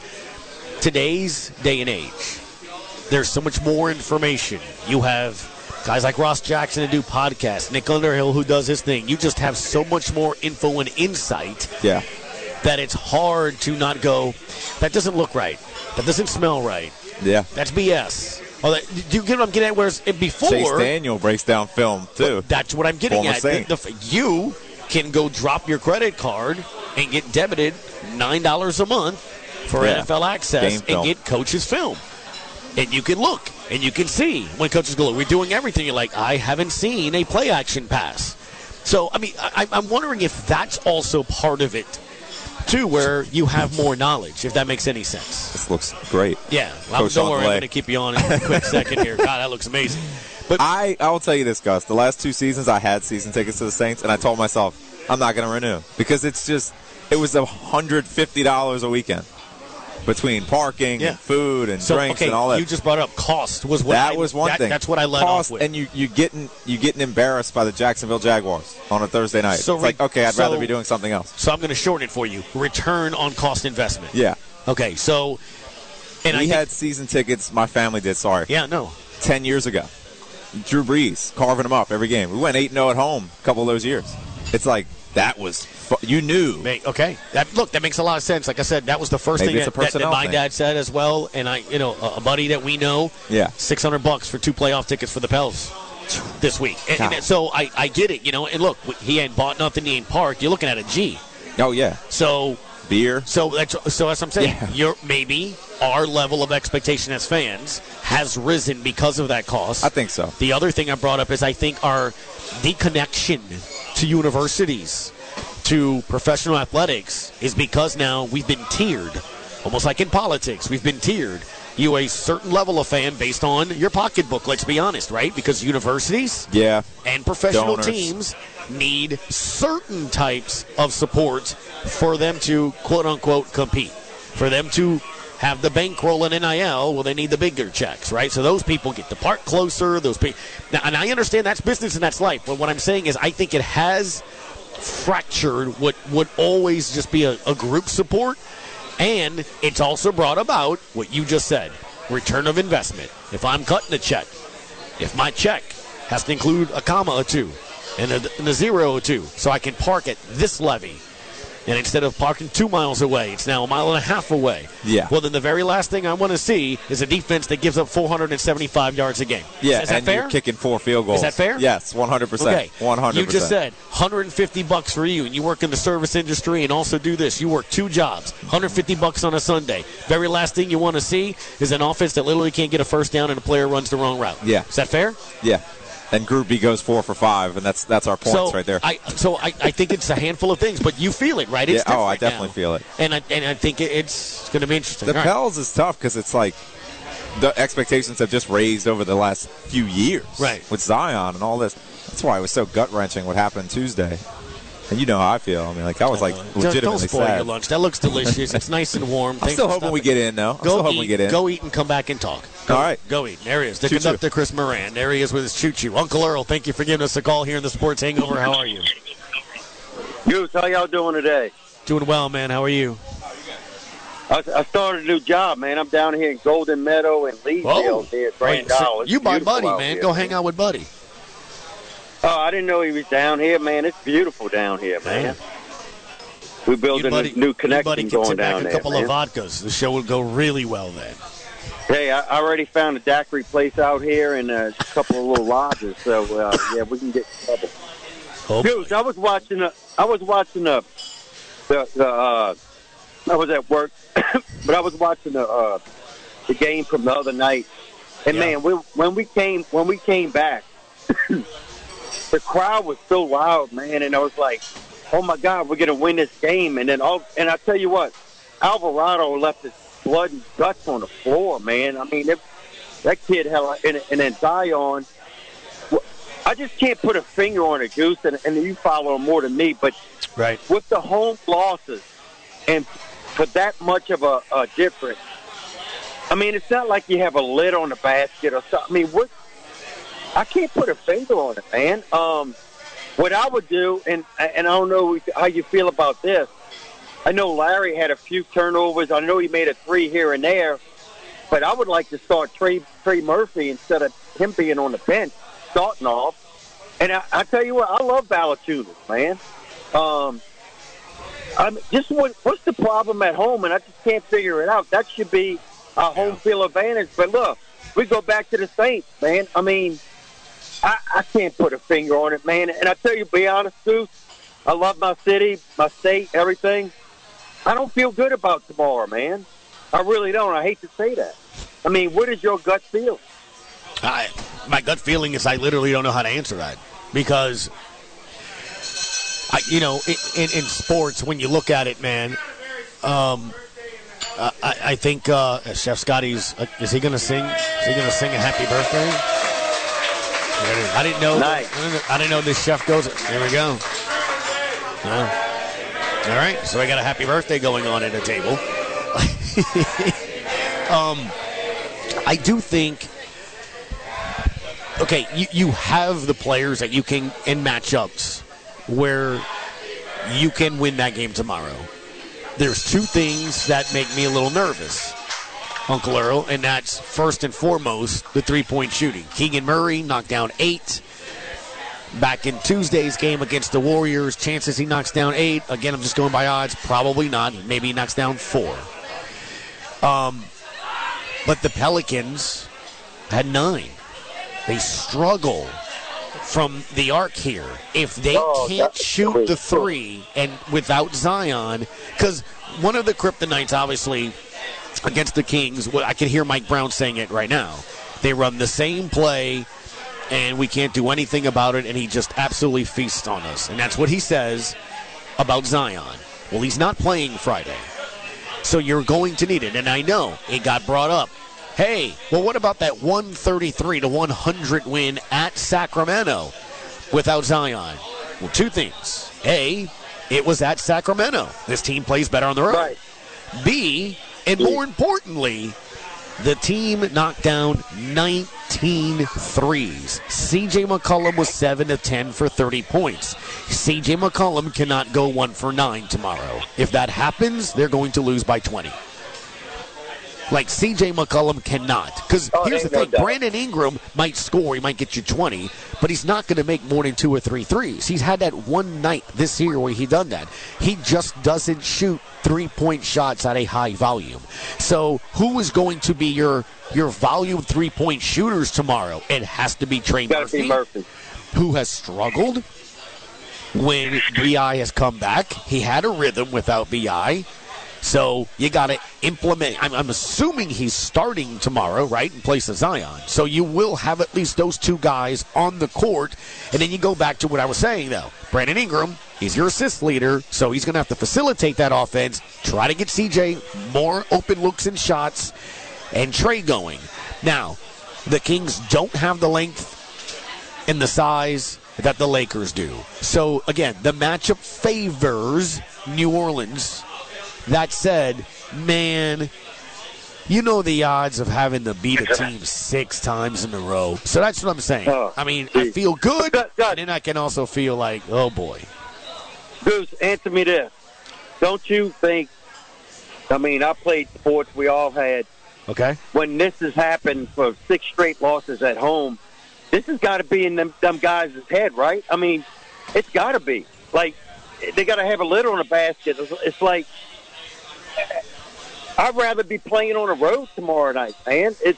Today's day and age, there's so much more information. You have guys like Ross Jackson who do podcasts, Nick Underhill who does his thing. You just have so much more info and insight. Yeah. That it's hard to not go, that doesn't look right. That doesn't smell right. Yeah. That's B S. Oh, that, do you get what I'm getting at? Whereas before, Chase Daniel breaks down film, too. That's what I'm getting Former at. The, the, you can go drop your credit card and get debited nine dollars a month for yeah. N F L access and get coach's film. And you can look, and you can see when coaches go, we're doing everything. You're like, I haven't seen a play action pass. So, I mean, I, I'm wondering if that's also part of it, too, where you have more knowledge, if that makes any sense. This looks great. Yeah. Well, don't worry, I'm going to keep you on in a quick second here. God, that looks amazing. But I, I will tell you this, Gus. The last two seasons, I had season tickets to the Saints, and I told myself, I'm not going to renew. Because it's just, it was one hundred fifty dollars a weekend between parking yeah. and food and so, drinks okay, and all that. You just brought up cost. Was what that I, was one that, thing. That's what I led cost, off with. And you, you getting you getting embarrassed by the Jacksonville Jaguars on a Thursday night. So it's like, okay, I'd so, rather be doing something else. So I'm going to shorten it for you. Return on cost investment. Yeah. Okay, so. And we I think, had season tickets, my family did, sorry. Yeah, no. ten years ago. Drew Brees, carving them up every game. We went eight and oh at home a couple of those years. It's like, that was, fu- you knew. Okay. That, look, that makes a lot of sense. Like I said, that was the first Maybe thing that, that, that my thing. dad said as well. And, I, you know, a, a buddy that we know, yeah, six hundred bucks for two playoff tickets for the Pels this week. And, and so I, I get it, you know. And look, he ain't bought nothing, he ain't parked. You're looking at a G. Oh, yeah. So. Beer. So that's, so that's what I'm saying. Yeah. You're, maybe our level of expectation as fans has risen because of that cost. I think so. The other thing I brought up is I think our the connection to universities, to professional athletics, is because now we've been tiered, almost like in politics. We've been tiered. You a certain level of fan based on your pocketbook, let's be honest, right? Because universities yeah. and professional Donors. teams need certain types of support for them to, quote-unquote, compete. For them to have the bankroll and N I L, well, they need the bigger checks, right? So those people get to park closer. Those people, now, and I understand that's business and that's life, but what I'm saying is I think it has fractured what would always just be a, a group support. And it's also brought about what you just said, return of investment. If I'm cutting a check, if my check has to include a comma or two and a, and a zero or two, so I can park at this levy, and instead of parking two miles away, it's now a mile and a half away. Yeah. Well, then the very last thing I want to see is a defense that gives up four hundred seventy-five yards a game. Yeah, is that and fair? you're kicking four field goals. Is that fair? Yes, one hundred percent. Okay. one hundred percent. You just said one hundred fifty bucks for you, and you work in the service industry and also do this. You work two jobs, one hundred fifty bucks on a Sunday. Very last thing you want to see is an offense that literally can't get a first down and a player runs the wrong route. Yeah. Is that fair? Yeah. And Group B goes four for five, and that's that's our points so right there. I, so I, I think it's a handful of things, but you feel it, right? It's yeah, oh, I different definitely now. feel it. And I, and I think it's going to be interesting. The All right. Pels is tough because it's like the expectations have just raised over the last few years. Right. With Zion and all this. That's why it was so gut-wrenching what happened Tuesday. And you know how I feel. I mean, like, I was, like, Don't- legitimately Don't spoil sad. your lunch. That looks delicious. It's nice and warm. I'm Thanks still for hoping we stopping. get in, though. I'm Go still hoping eat, we get in. Go eat and come back and talk. Go, All right. Go eat. There he is. The Choo-choo. conductor, Chris Moran. There he is with his choo-choo. Uncle Earl, thank you for giving us a call here in the Sports Hangover. How are you? Goose, how y'all doing today? Doing well, man. How are you? I, I started a new job, man. I'm down here in Golden Meadow and Leesdale here at Grand Wait, so Isle. It's you my beautiful buddy, out man. here, Go hang out with Buddy. Oh, I didn't know he was down here, man. It's beautiful down here, man. We're You building buddy, a new you connection buddy can going sit back down a there, couple man. of vodkas. The show will go really well then. Hey, I, I already found a daiquiri place out here and uh, a couple of little lodges, so uh, yeah, we can get in trouble. Oh, Goose, I was watching. A, I was watching the the. the uh, I was at work, but I was watching the uh, the game from the other night, and Yeah. man, we, when we came when we came back, the crowd was so loud, man, and I was like, "Oh my God, we're gonna win this game!" And then all, and I tell you what, Alvarado left his blood and guts on the floor, man. I mean, it, that kid had, like, and, and then Zion. I just can't put a finger on it, Goose, and, and you follow him more than me, but right. with the home losses and for that much of a, a difference, I mean, it's not like you have a lid on the basket or something. I mean, what? I can't put a finger on it, man. Um, what I would do, and and I don't know how you feel about this. I know Larry had a few turnovers. I know he made a three here and there, but I would like to start Trey, Trey Murphy instead of him being on the bench, starting off. And I, I tell you what, I love Valanciunas, man. Um, I mean, just what, what's the problem at home? And I just can't figure it out. That should be a home field advantage. But look, we go back to the Saints, man. I mean, I, I can't put a finger on it, man. And I tell you, be honest, Goose, I love my city, my state, everything. I don't feel good about tomorrow, man. I really don't. I hate to say that. I mean, what is your gut feel? I, my gut feeling is I literally don't know how to answer that because, I, you know, in, in, in sports, when you look at it, man, um, I, I think uh, Chef Scotty's, uh, is he going to sing? Is he going to sing a happy birthday? There it is. I didn't know. Nice. I, didn't, I didn't know this chef goes. There we go. Uh, all right, so I got a happy birthday going on at the table. um, I do think. Okay, you, you have the players that you can in matchups where you can win that game tomorrow. There's two things that make me a little nervous, Uncle Earl, and that's first and foremost the three-point shooting. Keegan Murray knocked down eight. Back in Tuesday's game against the Warriors, chances he knocks down eight. Again, I'm just going by odds. Probably not. Maybe he knocks down four. Um, but the Pelicans had nine. They struggle from the arc here. If they Oh, can't that's shoot crazy. the three and without Zion, because one of the kryptonites, obviously, against the Kings, well, I can hear Mike Brown saying it right now. They run the same play, and we can't do anything about it, and he just absolutely feasts on us. And that's what he says about Zion. Well, he's not playing Friday, so you're going to need it. And I know it got brought up. Hey, well, what about that one thirty-three to one hundred win at Sacramento without Zion? Well, two things. A, it was at Sacramento. This team plays better on the road. Right. B, and more importantly, the team knocked down nineteen thirteen threes. C J McCollum was seven of ten for thirty points. C J McCollum cannot go one for nine tomorrow. If that happens, they're going to lose by twenty. Like, C J McCollum cannot. Because oh, here's the thing. No Brandon Ingram might score. He might get you twenty. But he's not going to make more than two or three threes. He's had that one night this year where he done that. He just doesn't shoot three-point shots at a high volume. So who is going to be your your volume three-point shooters tomorrow? It has to be Trey Murphy, Murphy, who has struggled when B I has come back. He had a rhythm without B I. So you got to implement. I'm, I'm assuming he's starting tomorrow, right, in place of Zion. So you will have at least those two guys on the court. And then you go back to what I was saying, though. Brandon Ingram, he's your assist leader, so he's going to have to facilitate that offense, try to get C J more open looks and shots, and Trey going. Now, the Kings don't have the length and the size that the Lakers do. So, again, the matchup favors New Orleans. That said, man, you know the odds of having to beat a team six times in a row. So that's what I'm saying. Oh, I mean, I feel good, and then I can also feel like, oh, boy. Goose, answer me this. Don't you think, I mean, I played sports, we all had. Okay. When this has happened for six straight losses at home, this has got to be in them, them guys' head, right? I mean, it's got to be. Like, they got to have a lid on a basket. It's like, I'd rather be playing on the road tomorrow night, man. It's,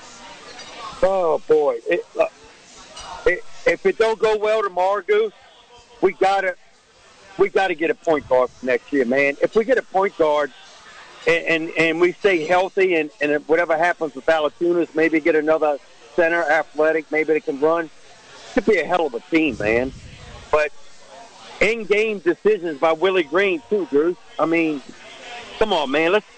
oh, boy. It, uh, it, if it don't go well tomorrow, Goose, we got to we got to get a point guard next year, man. If we get a point guard and, and, and we stay healthy and, and whatever happens with Valanciunas, maybe get another center, athletic, maybe they can run, it could be a hell of a team, man. But in-game decisions by Willie Green, too, Goose. I mean, come on, man. Let's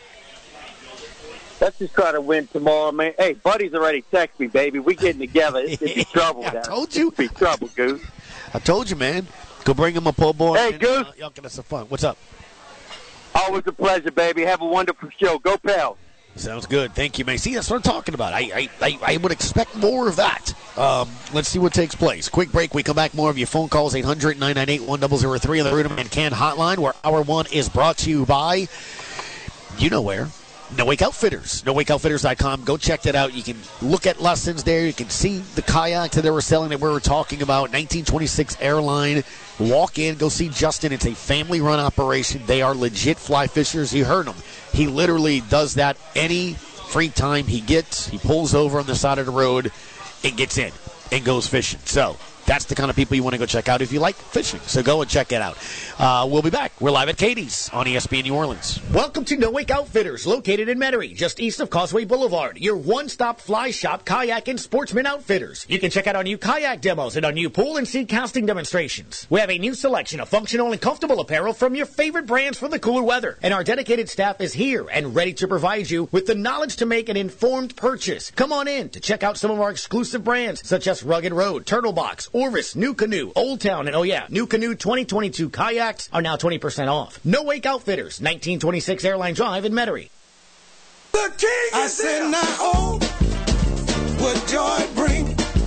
let's just try to win tomorrow, man. Hey, Buddy's already texted me, baby. We getting together. It's gonna be trouble. I told you. It's be trouble, Goose. I told you, man. Go bring him a pull boy. Hey, and, Goose. Uh, y'all can have some fun. What's up? Always a pleasure, baby. Have a wonderful show. Go, pals. Sounds good. Thank you, man. See, that's what I'm talking about. I I, I, I would expect more of that. Um, let's see what takes place. Quick break. We come back. More of your phone calls. eight hundred, nine nine eight, one zero zero three on the Rudem and Can hotline, where hour one is brought to you by, you know where, No Wake Outfitters. no wake outfitters dot com. Go check that out. You can look at lessons there. You can see the kayak that they were selling that we were talking about. nineteen twenty-six Airline. Walk in. Go see Justin. It's a family-run operation. They are legit fly fishers. You heard him. He literally does that any free time he gets. He pulls over on the side of the road and gets in and goes fishing. So that's the kind of people you want to go check out if you like fishing. So go and check it out. Uh, we'll be back. We're live at Katie's on E S P N New Orleans. Welcome to No Wake Outfitters, located in Metairie, just east of Causeway Boulevard. Your one-stop fly shop, kayak, and sportsman outfitters. You can check out our new kayak demos and our new pool and sea casting demonstrations. We have a new selection of functional and comfortable apparel from your favorite brands for the cooler weather. And our dedicated staff is here and ready to provide you with the knowledge to make an informed purchase. Come on in to check out some of our exclusive brands, such as Rugged Road, Turtle Box, Orvis, New Canoe, Old Town, and oh yeah, New Canoe twenty twenty-two kayaks are now twenty percent off. No Wake Outfitters, nineteen twenty-six Airline Drive in Metairie. The king I is said there. Now, oh, what joy bring.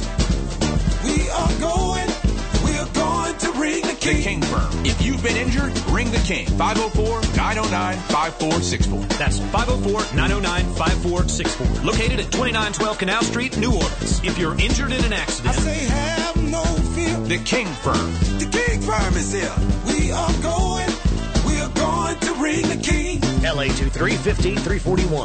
We are going, we are going to ring the king. The King Firm. If you've been injured, ring the king. five oh four, nine oh nine, five four six four. That's five oh four, nine oh nine, five four six four. Located at twenty-nine twelve Canal Street, New Orleans. If you're injured in an accident, I say have no fear. The King Firm. The King Firm is here. We are going, we are going to ring the king. L A two three one five, three four one.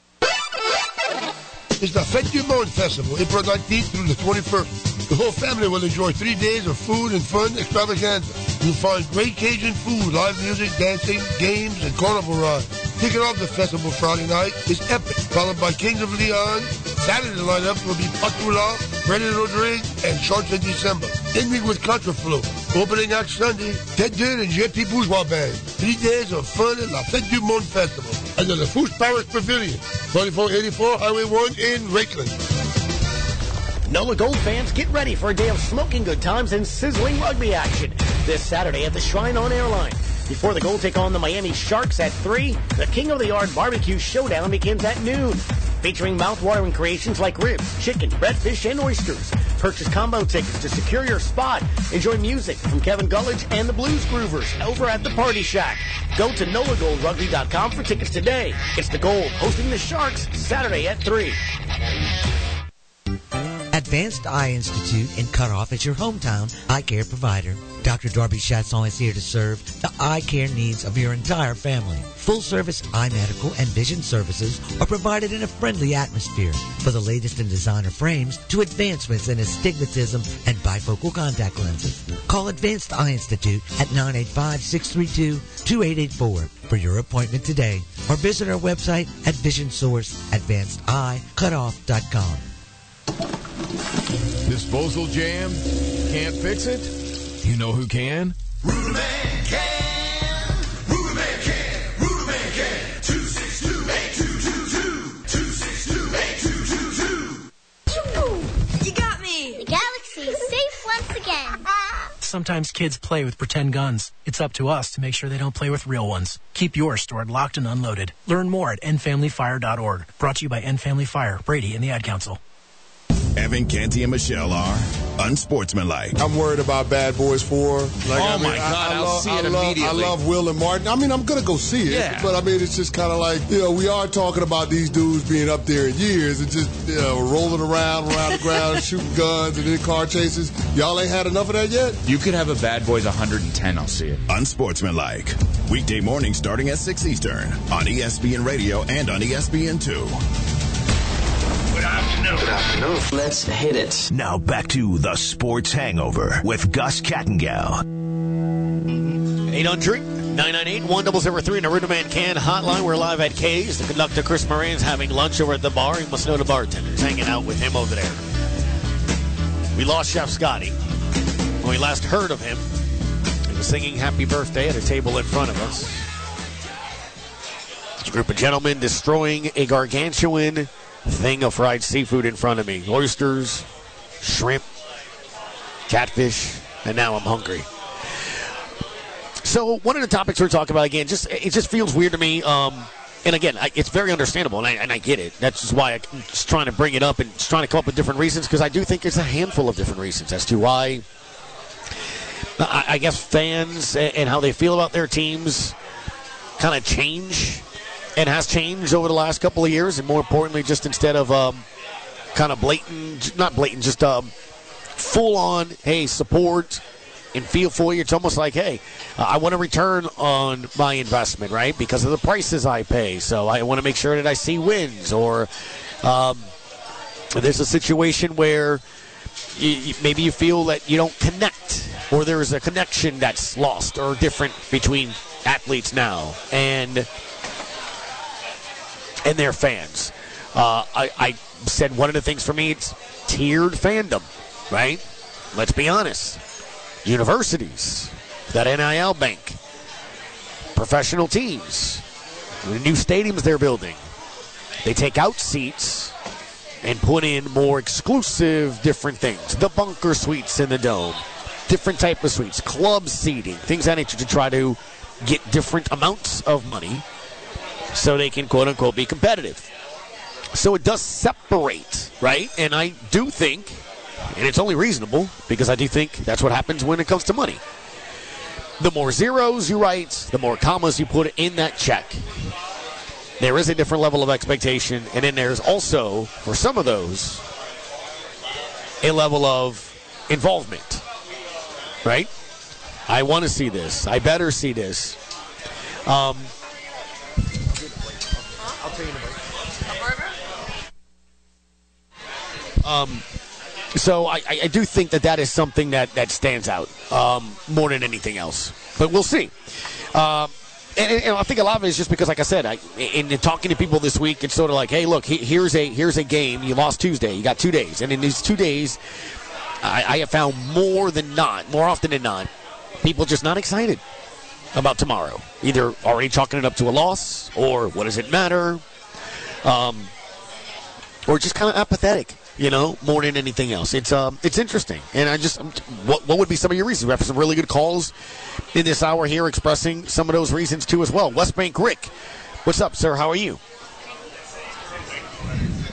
It's the Fête du Monde Festival, April nineteenth through the twenty-first. The whole family will enjoy three days of food and fun extravaganza. You'll find great Cajun food, live music, dancing, games, and carnival rides. Kicking off the festival Friday night is Epic, followed by Kings of Leon. Saturday lineup will be Patula, Brennan Rodriguez, and Shorts in December. Ending with Contraflow. Opening act Sunday, Ted Dunn and J P Bourgeois Band. Three days of fun at La Fête du Monde Festival under the Fouche Parish Pavilion, forty-four eighty-four Highway one in Rakeland. NOLA Gold fans, get ready for a day of smoking good times and sizzling rugby action this Saturday at the Shrine on Airline. Before the Gold take on the Miami Sharks at three, the King of the Yard Barbecue Showdown begins at noon. featuring mouth-watering creations like ribs, chicken, redfish, and oysters. Purchase combo tickets to secure your spot. Enjoy music from Kevin Gullidge and the Blues Groovers over at the Party Shack. Go to nola gold rugby dot com for tickets today. It's the Gold hosting the Sharks Saturday at three. Advanced Eye Institute in Cutoff is your hometown eye care provider. Doctor Darby Chatson is here to serve the eye care needs of your entire family. Full-service eye medical and vision services are provided in a friendly atmosphere. For the latest in designer frames to advancements in astigmatism and bifocal contact lenses. Call Advanced Eye Institute at nine eight five, six three two, two eight eight four for your appointment today, or visit our website at vision source advanced eye cutoff dot com. Disposal jam? Can't fix it? You know who can? Ruderman can. Ruderman can. Ruderman can. two six two, eight two two two. two six two, eight two two two. You got me. The galaxy is safe once again. Sometimes kids play with pretend guns. It's up to us to make sure they don't play with real ones. Keep yours stored locked and unloaded. Learn more at end family fire dot org. Brought to you by End Family Fire, Brady, and the Ad Council. Evan, Canty, and Michelle are unsportsmanlike. I'm worried about Bad Boys four. Like, Oh, I mean, my I- God, I, I'll love, see I it love, immediately. I love Will and Martin. I mean, I'm going to go see it. Yeah. But, I mean, it's just kind of like, you know, we are talking about these dudes being up there in years and just, you know, rolling around, around the ground, shooting guns and then car chases. Y'all ain't had enough of that yet? You could have a Bad Boys one hundred ten. I'll see it. Unsportsmanlike. Weekday mornings starting at six Eastern on E S P N Radio and on E S P N two. Good afternoon. Good afternoon. Let's hit it. Now back to the Sports Hangover with Gus Kattengell. eight hundred, nine nine eight, one zero zero three in the Ruderman Can hotline. We're live at K's. The conductor, Chris Moran's, having lunch over at the bar. He must know the bartenders. Hanging out with him over there. We lost Chef Scotty. When we last heard of him, he was singing Happy Birthday at a table in front of us. This group of gentlemen destroying a gargantuan thing of fried seafood in front of me. Oysters, shrimp, catfish, and now I'm hungry. So one of the topics we're talking about, again, just it just feels weird to me. Um, and again, I, it's very understandable, and I, and I get it. That's just why I'm just trying to bring it up and just trying to come up with different reasons, because I do think there's a handful of different reasons as to why, I, I guess, fans and, and how they feel about their teams kind of change. And has changed over the last couple of years, and more importantly, just instead of um, kind of blatant, not blatant, just um, full-on, hey, support and feel for you. It's almost like, hey, uh, I want to return on my investment, right, because of the prices I pay. So I want to make sure that I see wins. Or um, there's a situation where you, you, maybe you feel that you don't connect, or there's a connection that's lost or different between athletes now. And... and their fans. Uh, I, I said one of the things for me, it's tiered fandom, right? Let's be honest. Universities, that N I L bank, professional teams, the new stadiums they're building, they take out seats and put in more exclusive different things. The bunker suites in the dome, different type of suites, club seating, things of that nature to try to get different amounts of money so they can, quote-unquote, be competitive. So it does separate, right? And I do think, and it's only reasonable, because I do think that's what happens when it comes to money. The more zeros you write, the more commas you put in that check, there is a different level of expectation. And then there's also, for some of those, a level of involvement, right? I want to see this. I better see this. Um... I'll tell you in a break. Um, so I, I do think that that is something that, that stands out um, more than anything else. But we'll see. Uh, and, and I think a lot of it is just because, like I said, I, in, in talking to people this week, it's sort of like, hey, look, he, here's a here's a game. You lost Tuesday. You got two days. And in these two days, I, I have found more than not, more often than not, people just not excited about tomorrow. Either already chalking it up to a loss, or what does it matter, um, or just kind of apathetic, you know, more than anything else. It's um, it's interesting. And I just, what what would be some of your reasons? We have some really good calls in this hour here expressing some of those reasons too as well. West Bank Rick, what's up, sir? How are you?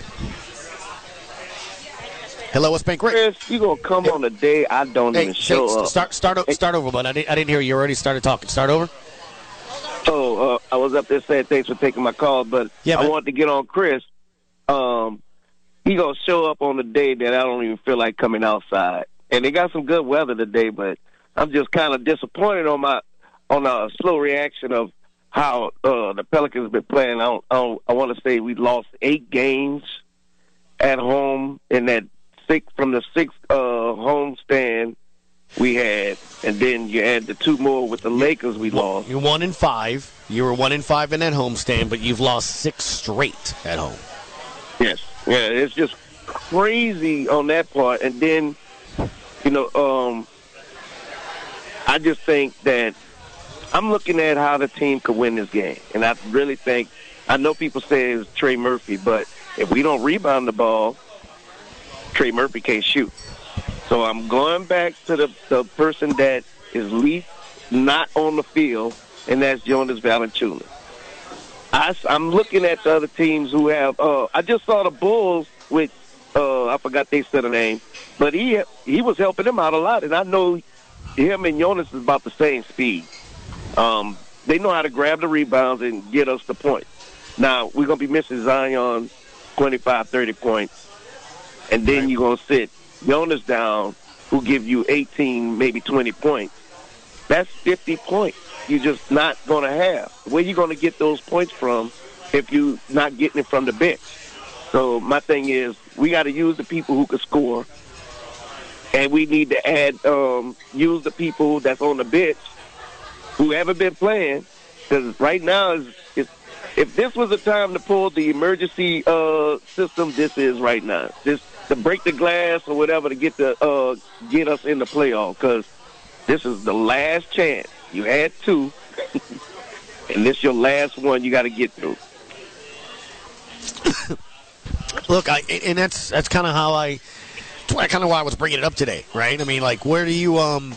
Hello, West Bank Rick. Chris, you gonna come on the day I don't Hey, even say- show up. start, start, o- start over, bud. I didn't, I didn't hear you. You already started talking. Start over. Oh, uh, I was up there saying thanks for taking my call, but Yeah, I man. wanted to get on Chris. Um, he gonna show up on the day that I don't even feel like coming outside, and they got some good weather today, but I'm just kind of disappointed on my on a slow reaction of how uh, the Pelicans been playing. I don't, I, don't, I want to say we lost eight games at home in that six from the six uh, home stand we had, and then you add the two more with the Lakers we lost. You're one in five. You were one in five in that homestand, but you've lost six straight at home. Yes, yeah, it's just crazy on that part. And then, you know, um, I just think that I'm looking at how the team could win this game, and I really think I know people say it's Trey Murphy, but if we don't rebound the ball, Trey Murphy can't shoot. So I'm going back to the, the person that is least not on the field, and that's Jonas Valanciunas. I, I'm looking at the other teams who have. Uh, I just saw the Bulls with. Uh, I forgot they said a name, but he he was helping them out a lot, and I know him and Jonas is about the same speed. Um, they know how to grab the rebounds and get us the points. Now we're gonna be missing Zion, twenty-five, thirty points, and then you're gonna sit Jonas down, who give you eighteen, maybe twenty points. That's fifty points. You're just not going to have. Where you going to get those points from if you're not getting it from the bench? So my thing is, we got to use the people who can score, and we need to add, um, use the people that's on the bench who haven't been playing. Because right now, is, is, if this was a time to pull the emergency uh, system, this is right now. This to break the glass or whatever to get the uh, get us in the playoff. Because this is the last chance. You had two, and this your last one you got to get through. Look, I, and that's that's kind of how I, kind of why I was bringing it up today, right? I mean, like, where do you, um,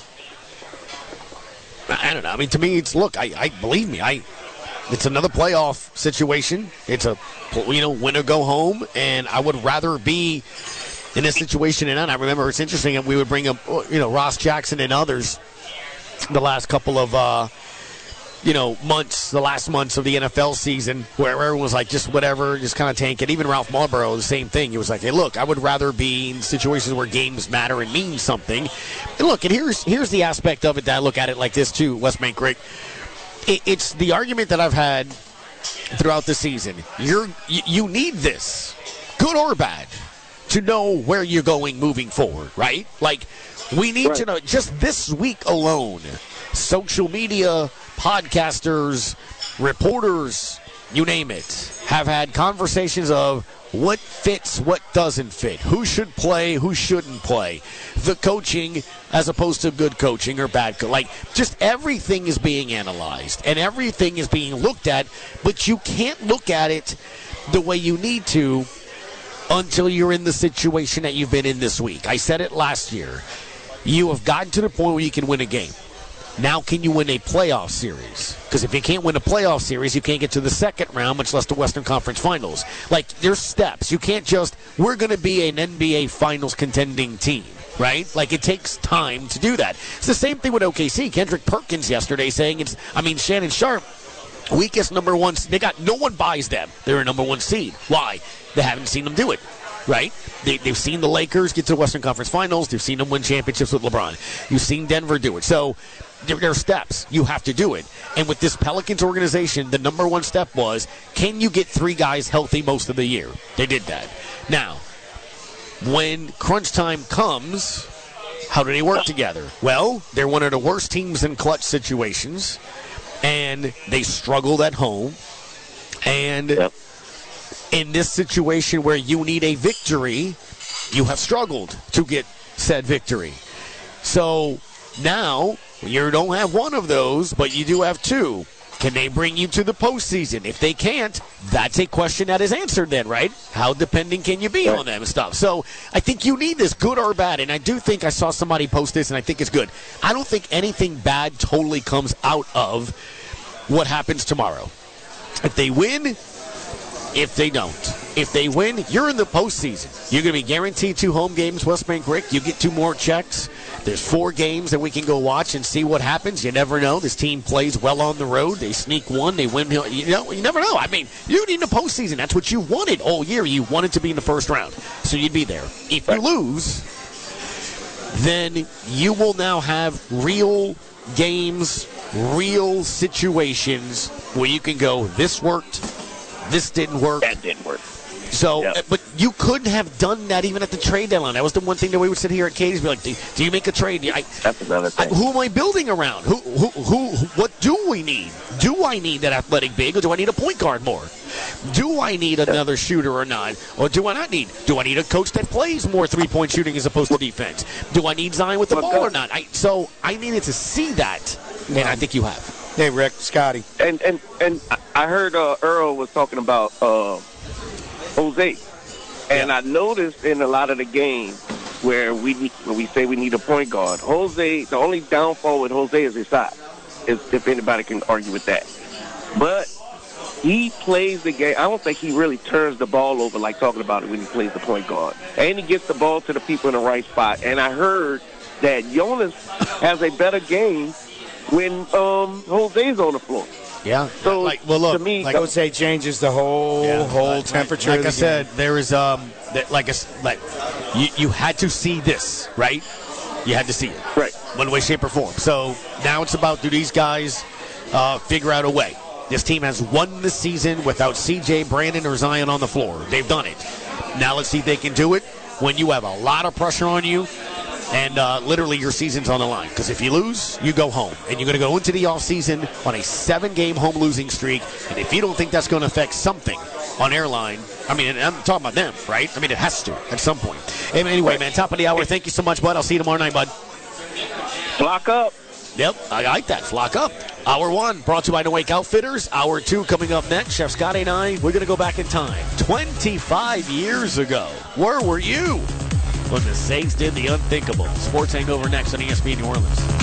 I don't know. I mean, to me, it's look, I, I believe me, I, it's another playoff situation. It's a, you know, win or go home, and I would rather be in this situation than not. I remember it's interesting that we would bring up, you know, Ross Jackson and others the last couple of, uh, you know, months, the last months of the N F L season, where everyone was like, just whatever, just kind of tank it. Even Ralph Marlboro, the same thing. He was like, hey, look, I would rather be in situations where games matter and mean something. And look, and here's here's the aspect of it that I look at it like this too, West Bank Rick. It, it's the argument that I've had throughout the season. You're you, you need this, good or bad, to know where you're going moving forward, right? Like, we need right. to know, just this week alone, social media, podcasters, reporters, you name it, have had conversations of what fits, what doesn't fit, who should play, who shouldn't play, the coaching as opposed to good coaching or bad co- like, just everything is being analyzed and everything is being looked at, but you can't look at it the way you need to until you're in the situation that you've been in this week. I said it last year. You have gotten to the point where you can win a game. Now can you win a playoff series? Because if you can't win a playoff series, you can't get to the second round, much less the Western Conference Finals. Like, there's steps. You can't just, we're going to be an N B A Finals contending team, right? Like, it takes time to do that. It's the same thing with O K C. Kendrick Perkins yesterday saying it's, I mean, Shannon Sharp, weakest number one, they got, no one buys them. They're a number one seed. Why? They haven't seen them do it. Right? They, they've seen the Lakers get to the Western Conference Finals. They've seen them win championships with LeBron. You've seen Denver do it. So there, there are steps. You have to do it. And with this Pelicans organization, the number one step was, can you get three guys healthy most of the year? They did that. Now, when crunch time comes, how do they work together? Well, they're one of the worst teams in clutch situations, and they struggled at home. And yep. in this situation where you need a victory, you have struggled to get said victory. So now you don't have one of those, but you do have two. Can they bring you to the postseason? If they can't, that's a question that is answered then, right? How dependent can you be on them and stuff? So I think you need this, good or bad. And I do think I saw somebody post this, and I think it's good. I don't think anything bad totally comes out of what happens tomorrow. If they win, if they don't. If they win, you're in the postseason. You're going to be guaranteed two home games, West Bank Rick. You get two more checks. There's four games that we can go watch and see what happens. You never know. This team plays well on the road. They sneak one. They win. You know, you never know. I mean, you need the postseason. That's what you wanted all year. You wanted to be in the first round, so you'd be there. If you lose, then you will now have real games, real situations where you can go, this worked, this didn't work. That didn't work. So, Yep. but you couldn't have done that even at the trade deadline. That was the one thing that we would sit here at Katie's be like, do, do you make a trade? I, That's another I, thing. who am I building around? Who, who, who, what do we need? Do I need that athletic big, or do I need a point guard more? Do I need another shooter or not? Or do I not need? Do I need a coach that plays more three-point shooting as opposed to defense? Do I need Zion with the ball or not? I, so I needed to see that, and I think you have. Hey, Rick, Scotty. And and and I heard uh, Earl was talking about uh, Jose, and I noticed in a lot of the games where we need, where we say we need a point guard, Jose. The only downfall with Jose is his size. If, if anybody can argue with that, but he plays the game. I don't think he really turns the ball over like talking about it when he plays the point guard, and he gets the ball to the people in the right spot. And I heard that Jonas has a better game when um, Jose's on the floor. Yeah. So, like, well, look, to me, like, Jose changes the whole Yeah, whole like- temperature. Like of the I said, game. there is um, that, like I s- like you, you had to see this, right? You had to see it, right? One way, shape, or form. So now it's about, do these guys uh, figure out a way? This team has won the season without C J, Brandon, or Zion on the floor. They've done it. Now let's see if they can do it when you have a lot of pressure on you. And uh, literally your season's on the line. Because if you lose, you go home. And you're going to go into the offseason on a seven-game home losing streak. And if you don't think that's going to affect something on Airline, I mean, and I'm talking about them, right? I mean, it has to at some point. Anyway, man, top of the hour. Thank you so much, bud. I'll see you tomorrow night, bud. Flock up. Yep, I like that. Flock up. Hour one brought to you by No Wake Outfitters. Hour two coming up next. Chef Scotty and I, we're going to go back in time. twenty-five years ago. Where were you when the Saints did the unthinkable? Sports Hangover next on E S P N New Orleans.